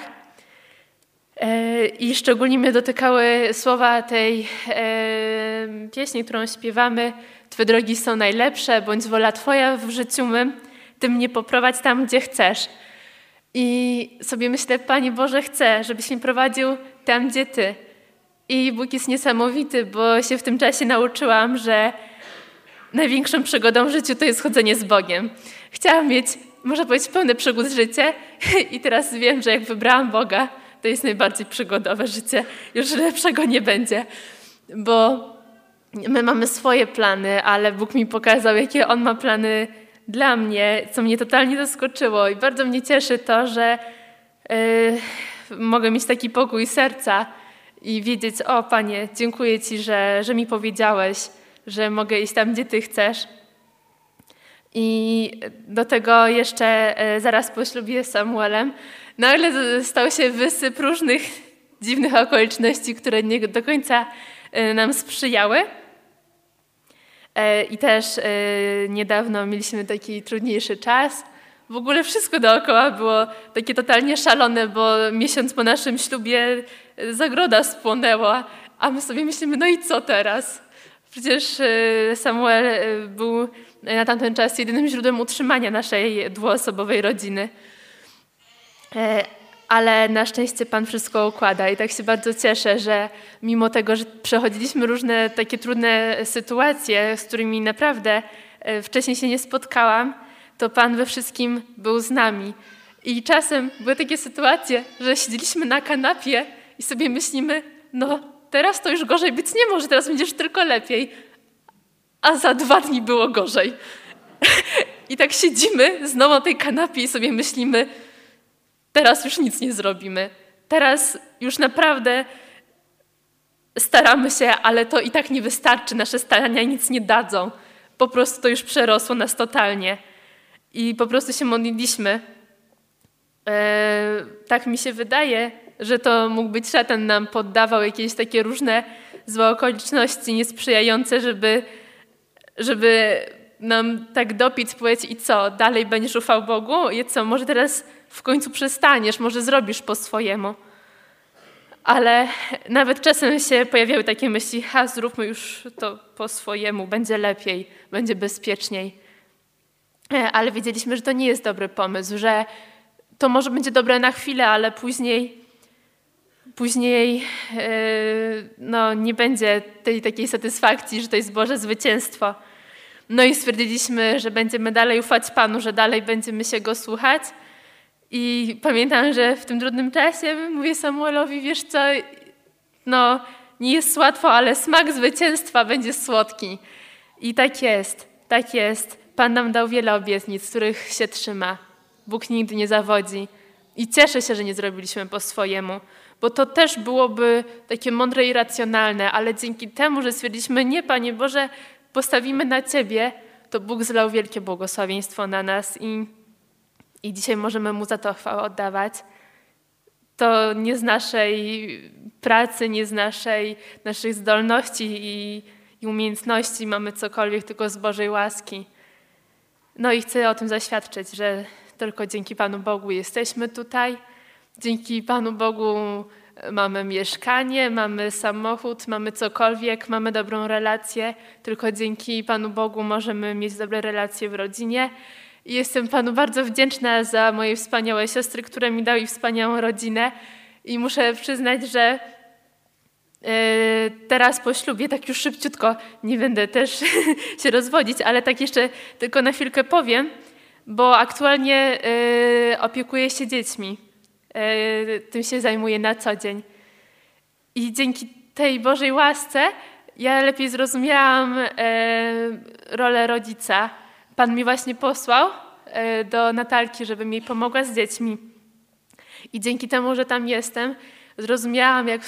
I szczególnie mnie dotykały słowa tej pieśni, którą śpiewamy: Twe drogi są najlepsze, bądź wola Twoja w życiu mym, Ty mnie poprowadź tam, gdzie chcesz. I sobie myślę: Panie Boże, chcę, żebyś mnie prowadził tam, gdzie Ty. I Bóg jest niesamowity, bo się w tym czasie nauczyłam, że największą przygodą w życiu to jest chodzenie z Bogiem. Chciałam mieć, można powiedzieć, pełne przygód życie i teraz wiem, że jak wybrałam Boga, to jest najbardziej przygodowe życie. Już lepszego nie będzie, bo my mamy swoje plany, ale Bóg mi pokazał, jakie On ma plany dla mnie, co mnie totalnie zaskoczyło i bardzo mnie cieszy to, że mogę mieć taki pokój serca i wiedzieć: o Panie, dziękuję Ci, że mi powiedziałeś, że mogę iść tam, gdzie Ty chcesz. I do tego jeszcze zaraz po ślubie z Samuelem nagle stał się wysyp różnych dziwnych okoliczności, które nie do końca nam sprzyjały. I też niedawno mieliśmy taki trudniejszy czas. W ogóle wszystko dookoła było takie totalnie szalone, bo miesiąc po naszym ślubie zagroda spłonęła, a my sobie myślimy: no i co teraz? Przecież Samuel był na tamten czas jedynym źródłem utrzymania naszej dwuosobowej rodziny. Ale na szczęście Pan wszystko układa i tak się bardzo cieszę, że mimo tego, że przechodziliśmy różne takie trudne sytuacje, z którymi naprawdę wcześniej się nie spotkałam, to Pan we wszystkim był z nami. I czasem były takie sytuacje, że siedzieliśmy na kanapie i sobie myślimy: no teraz to już gorzej być nie może, teraz będziesz tylko lepiej. a za 2 dni było gorzej. I tak siedzimy znowu na tej kanapie i sobie myślimy, teraz już nic nie zrobimy. Teraz już naprawdę staramy się, ale to i tak nie wystarczy. Nasze starania nic nie dadzą. Po prostu to już przerosło nas totalnie. I po prostu się modliliśmy. Tak mi się wydaje, że to mógł być szatan nam poddawał jakieś takie różne złe okoliczności niesprzyjające, żeby nam tak dopić, powiedzieć i co, dalej będziesz ufał Bogu? I co, może teraz w końcu przestaniesz, może zrobisz po swojemu. Ale nawet czasem się pojawiały takie myśli, zróbmy już to po swojemu, będzie lepiej, będzie bezpieczniej. Ale wiedzieliśmy, że to nie jest dobry pomysł, że to może będzie dobre na chwilę, ale później nie będzie tej takiej satysfakcji, że to jest Boże zwycięstwo. No i stwierdziliśmy, że będziemy dalej ufać Panu, że dalej będziemy się Go słuchać. I pamiętam, że w tym trudnym czasie mówię Samuelowi, wiesz co, nie jest łatwo, ale smak zwycięstwa będzie słodki. I tak jest. Pan nam dał wiele obietnic, których się trzyma. Bóg nigdy nie zawodzi. I cieszę się, że nie zrobiliśmy po swojemu, bo to też byłoby takie mądre i racjonalne, ale dzięki temu, że stwierdziliśmy, nie, Panie Boże, postawimy na Ciebie, to Bóg zlał wielkie błogosławieństwo na nas i dzisiaj możemy Mu za to chwałę oddawać. To nie z naszej pracy, nie z naszych zdolności i umiejętności mamy cokolwiek, tylko z Bożej łaski. No i chcę o tym zaświadczyć, że tylko dzięki Panu Bogu jesteśmy tutaj. Dzięki Panu Bogu mamy mieszkanie, mamy samochód, mamy cokolwiek, mamy dobrą relację. Tylko dzięki Panu Bogu możemy mieć dobre relacje w rodzinie. I jestem Panu bardzo wdzięczna za moje wspaniałe siostry, które mi dały wspaniałą rodzinę. I muszę przyznać, że teraz po ślubie, tak już szybciutko, nie będę też się rozwodzić, ale tak jeszcze tylko na chwilkę powiem, bo aktualnie opiekuję się dziećmi. Tym się zajmuję na co dzień. I dzięki tej Bożej łasce ja lepiej zrozumiałam rolę rodzica. Pan mi właśnie posłał do Natalki, żebym jej pomogła z dziećmi. I dzięki temu, że tam jestem, zrozumiałam, jak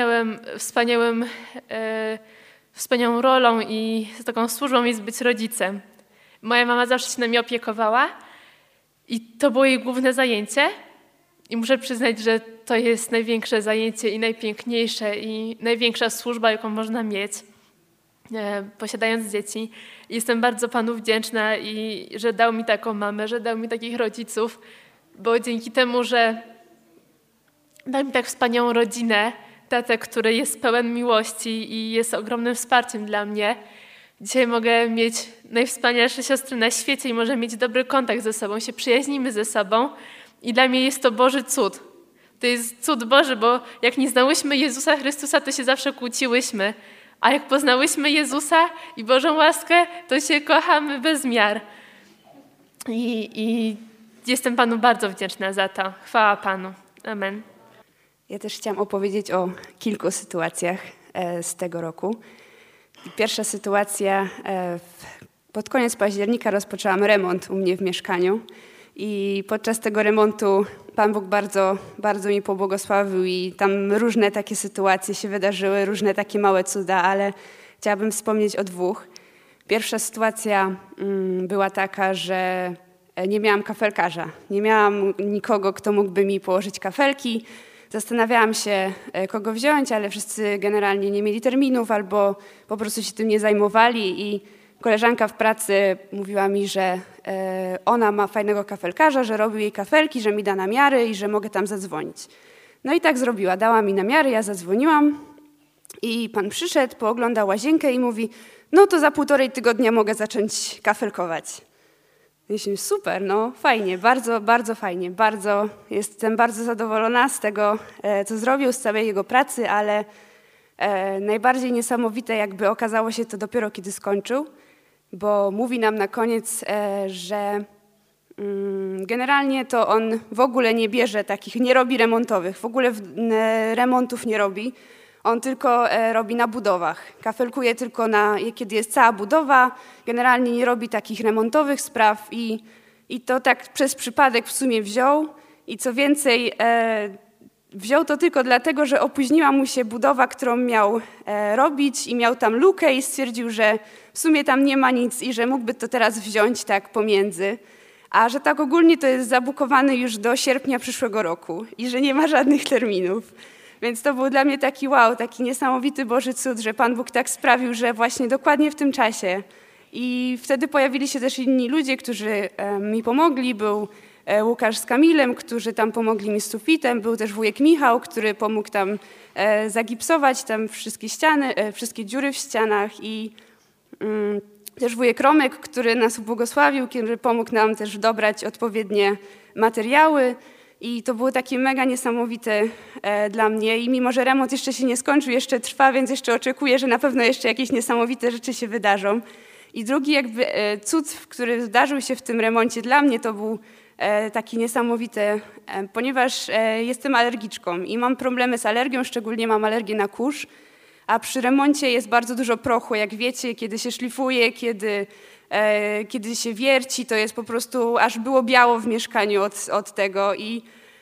wspaniałą rolą i taką służbą jest być rodzicem. Moja mama zawsze się nami opiekowała i to było jej główne zajęcie. I muszę przyznać, że to jest największe zajęcie i najpiękniejsze i największa służba, jaką można mieć, posiadając dzieci. I jestem bardzo Panu wdzięczna, i że dał mi taką mamę, że dał mi takich rodziców, bo dzięki temu, że dał mi tak wspaniałą rodzinę, tatę, który jest pełen miłości i jest ogromnym wsparciem dla mnie. Dzisiaj mogę mieć najwspanialsze siostry na świecie i możemy mieć dobry kontakt ze sobą, się przyjaźnimy ze sobą i dla mnie jest to Boży cud. To jest cud Boży, bo jak nie znałyśmy Jezusa Chrystusa, to się zawsze kłóciłyśmy, a jak poznałyśmy Jezusa i Bożą łaskę, to się kochamy bez miar. I jestem Panu bardzo wdzięczna za to. Chwała Panu. Amen. Ja też chciałam opowiedzieć o kilku sytuacjach z tego roku. Pierwsza sytuacja, pod koniec października rozpoczęłam remont u mnie w mieszkaniu i podczas tego remontu Pan Bóg bardzo, bardzo mi pobłogosławił i tam różne takie sytuacje się wydarzyły, różne takie małe cuda, ale chciałabym wspomnieć o 2. Pierwsza sytuacja była taka, że nie miałam kafelkarza. Nie miałam nikogo, kto mógłby mi położyć kafelki. Zastanawiałam się, kogo wziąć, ale wszyscy generalnie nie mieli terminów albo po prostu się tym nie zajmowali i koleżanka w pracy mówiła mi, że ona ma fajnego kafelkarza, że robił jej kafelki, że mi da namiary i że mogę tam zadzwonić. No i tak zrobiła, dała mi namiary, ja zadzwoniłam i pan przyszedł, pooglądał łazienkę i mówi, no to za 1,5 tygodnia mogę zacząć kafelkować. Myślę, super, no fajnie, bardzo, bardzo fajnie, jestem bardzo zadowolona z tego, co zrobił, z całej jego pracy, ale najbardziej niesamowite jakby okazało się to dopiero, kiedy skończył, bo mówi nam na koniec, że generalnie to on w ogóle nie bierze takich, nie robi remontowych, w ogóle remontów nie robi. On tylko robi na budowach. Kafelkuje tylko kiedy jest cała budowa. Generalnie nie robi takich remontowych spraw i to tak przez przypadek w sumie wziął. I co więcej, wziął to tylko dlatego, że opóźniła mu się budowa, którą miał robić i miał tam lukę i stwierdził, że w sumie tam nie ma nic i że mógłby to teraz wziąć tak pomiędzy. A że tak ogólnie to jest zabukowane już do sierpnia przyszłego roku i że nie ma żadnych terminów. Więc to był dla mnie taki wow, taki niesamowity Boży cud, że Pan Bóg tak sprawił, że właśnie dokładnie w tym czasie. I wtedy pojawili się też inni ludzie, którzy mi pomogli. Był Łukasz z Kamilem, którzy tam pomogli mi z sufitem. Był też wujek Michał, który pomógł tam zagipsować tam wszystkie ściany, wszystkie dziury w ścianach i też wujek Romek, który nas ubłogosławił, który pomógł nam też dobrać odpowiednie materiały. I to było takie mega niesamowite dla mnie. I mimo, że remont jeszcze się nie skończył, jeszcze trwa, więc jeszcze oczekuję, że na pewno jeszcze jakieś niesamowite rzeczy się wydarzą. I drugi jakby cud, który zdarzył się w tym remoncie dla mnie, to był taki niesamowity, ponieważ jestem alergiczką i mam problemy z alergią, szczególnie mam alergię na kurz, a przy remoncie jest bardzo dużo prochu, jak wiecie, kiedy się szlifuje, kiedy się wierci, to jest po prostu, aż było biało w mieszkaniu od tego i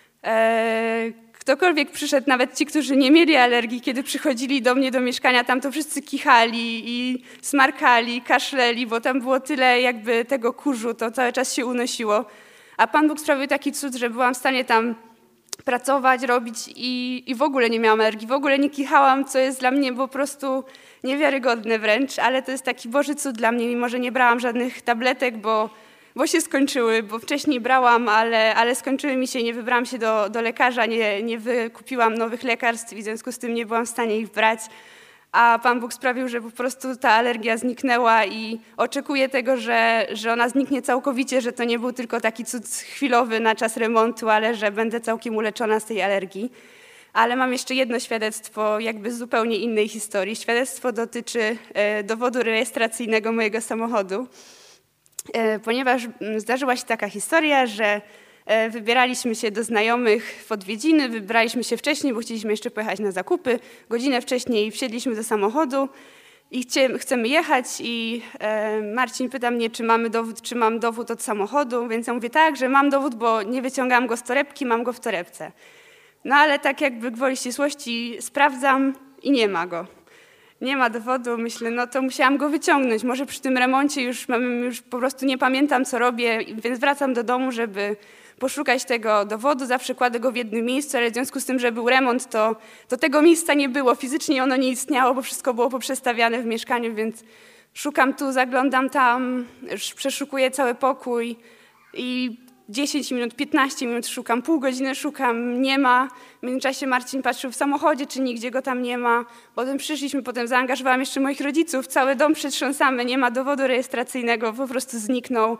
ktokolwiek przyszedł, nawet ci, którzy nie mieli alergii, kiedy przychodzili do mnie do mieszkania, tam to wszyscy kichali i smarkali, kaszleli, bo tam było tyle jakby tego kurzu, to cały czas się unosiło. A Pan Bóg sprawił taki cud, że byłam w stanie tam pracować, robić i w ogóle nie miałam alergii, w ogóle nie kichałam, co jest dla mnie po prostu niewiarygodne wręcz, ale to jest taki Boży cud dla mnie, mimo że nie brałam żadnych tabletek, bo się skończyły, bo wcześniej brałam, ale skończyły mi się, nie wybrałam się do lekarza, nie wykupiłam nowych lekarstw i w związku z tym nie byłam w stanie ich brać. A Pan Bóg sprawił, że po prostu ta alergia zniknęła i oczekuję tego, że ona zniknie całkowicie, że to nie był tylko taki cud chwilowy na czas remontu, ale że będę całkiem uleczona z tej alergii. Ale mam jeszcze jedno świadectwo jakby z zupełnie innej historii. Świadectwo dotyczy dowodu rejestracyjnego mojego samochodu, ponieważ zdarzyła się taka historia, że wybieraliśmy się do znajomych w odwiedziny, wybraliśmy się wcześniej, bo chcieliśmy jeszcze pojechać na zakupy. Godzinę wcześniej wsiedliśmy do samochodu i chcemy jechać i Marcin pyta mnie, czy mam dowód od samochodu, więc ja mówię tak, że mam dowód, bo nie wyciągałam go z torebki, mam go w torebce. No ale tak jakby gwoli ścisłości sprawdzam i nie ma go. Nie ma dowodu, myślę, no to musiałam go wyciągnąć. Może przy tym remoncie już po prostu nie pamiętam, co robię, więc wracam do domu, żeby poszukać tego dowodu. Zawsze kładę go w jednym miejscu, ale w związku z tym, że był remont, to tego miejsca nie było. Fizycznie ono nie istniało, bo wszystko było poprzestawiane w mieszkaniu, więc szukam tu, zaglądam tam, przeszukuję cały pokój i 10 minut, 15 minut szukam, pół godziny szukam, nie ma. W międzyczasie Marcin patrzył w samochodzie, czy nigdzie go tam nie ma. Potem przyszliśmy, potem zaangażowałam jeszcze moich rodziców, cały dom przetrząsamy, nie ma dowodu rejestracyjnego, po prostu zniknął.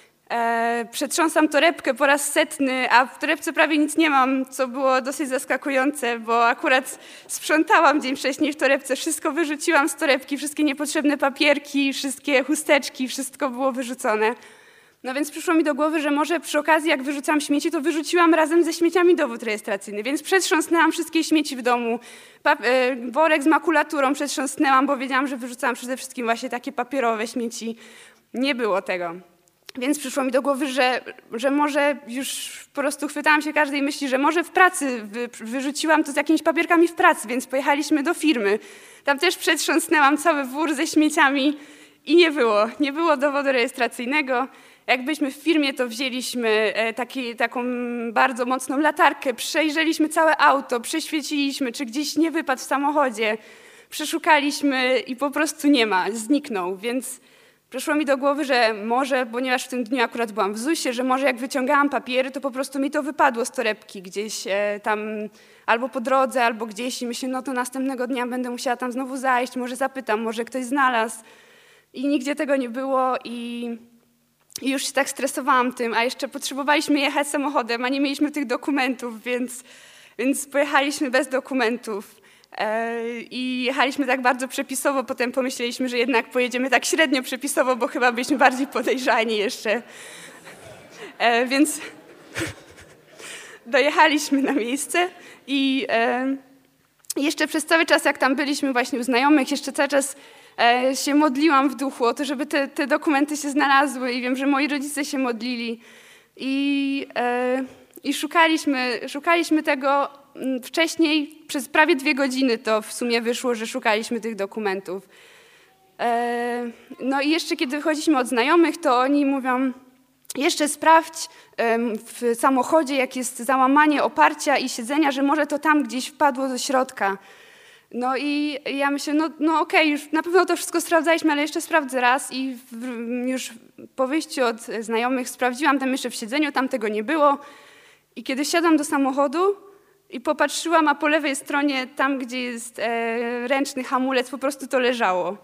Przetrząsam torebkę po raz 100, a w torebce prawie nic nie mam, co było dosyć zaskakujące, bo akurat sprzątałam dzień wcześniej w torebce, wszystko wyrzuciłam z torebki, wszystkie niepotrzebne papierki, wszystkie chusteczki, wszystko było wyrzucone. No więc przyszło mi do głowy, że może przy okazji, jak wyrzucałam śmieci, to wyrzuciłam razem ze śmieciami dowód rejestracyjny, więc przetrząsnęłam wszystkie śmieci w domu, worek z makulaturą przetrząsnęłam, bo wiedziałam, że wyrzucałam przede wszystkim właśnie takie papierowe śmieci. Nie było tego. Więc przyszło mi do głowy, że może już po prostu chwytałam się każdej myśli, że może w pracy wyrzuciłam to z jakimiś papierkami w pracy, więc pojechaliśmy do firmy. Tam też przetrząsnęłam cały wór ze śmieciami i nie było dowodu rejestracyjnego. Jak byliśmy w firmie, to wzięliśmy taką bardzo mocną latarkę, przejrzeliśmy całe auto, prześwieciliśmy, czy gdzieś nie wypadł w samochodzie. Przeszukaliśmy i po prostu nie ma, zniknął, więc przyszło mi do głowy, że może, ponieważ w tym dniu akurat byłam w ZUS-ie, że może jak wyciągałam papiery, to po prostu mi to wypadło z torebki gdzieś tam albo po drodze, albo gdzieś i myślę, no to następnego dnia będę musiała tam znowu zajść, może zapytam, może ktoś znalazł. I nigdzie tego nie było i już się tak stresowałam tym, a jeszcze potrzebowaliśmy jechać samochodem, a nie mieliśmy tych dokumentów, więc pojechaliśmy bez dokumentów. I jechaliśmy tak bardzo przepisowo, potem pomyśleliśmy, że jednak pojedziemy tak średnio przepisowo, bo chyba byliśmy bardziej podejrzani jeszcze. Więc dojechaliśmy na miejsce i jeszcze przez cały czas, jak tam byliśmy właśnie u znajomych, jeszcze cały czas się modliłam w duchu o to, żeby te dokumenty się znalazły i wiem, że moi rodzice się modlili i szukaliśmy tego wcześniej, przez prawie 2 godziny to w sumie wyszło, że szukaliśmy tych dokumentów. No i jeszcze kiedy wychodziliśmy od znajomych, to oni mówią, jeszcze sprawdź w samochodzie, jak jest załamanie oparcia i siedzenia, że może to tam gdzieś wpadło do środka. No i ja myślę, no okej, już na pewno to wszystko sprawdzaliśmy, ale jeszcze sprawdzę raz i już po wyjściu od znajomych sprawdziłam tam jeszcze w siedzeniu, tam tego nie było. I kiedy wsiadłam do samochodu i popatrzyłam, a po lewej stronie, tam gdzie jest ręczny hamulec, po prostu to leżało.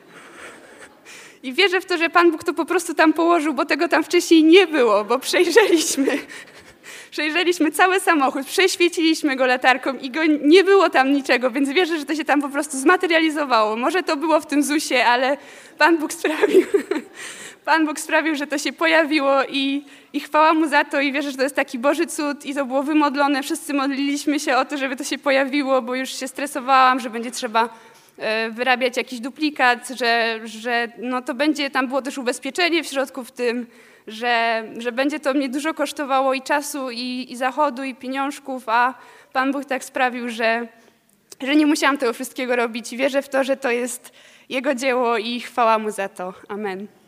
I wierzę w to, że Pan Bóg to po prostu tam położył, bo tego tam wcześniej nie było, bo przejrzeliśmy cały samochód, prześwieciliśmy go latarką i nie było tam niczego, więc wierzę, że to się tam po prostu zmaterializowało. Może to było w tym ZUS-ie, ale Pan Bóg sprawił, że to się pojawiło i chwała Mu za to i wierzę, że to jest taki Boży cud i to było wymodlone. Wszyscy modliliśmy się o to, żeby to się pojawiło, bo już się stresowałam, że będzie trzeba wyrabiać jakiś duplikat, że no to będzie, tam było też ubezpieczenie w środku w tym, że będzie to mnie dużo kosztowało i czasu, i zachodu, i pieniążków, a Pan Bóg tak sprawił, że nie musiałam tego wszystkiego robić i wierzę w to, że to jest Jego dzieło i chwała Mu za to. Amen.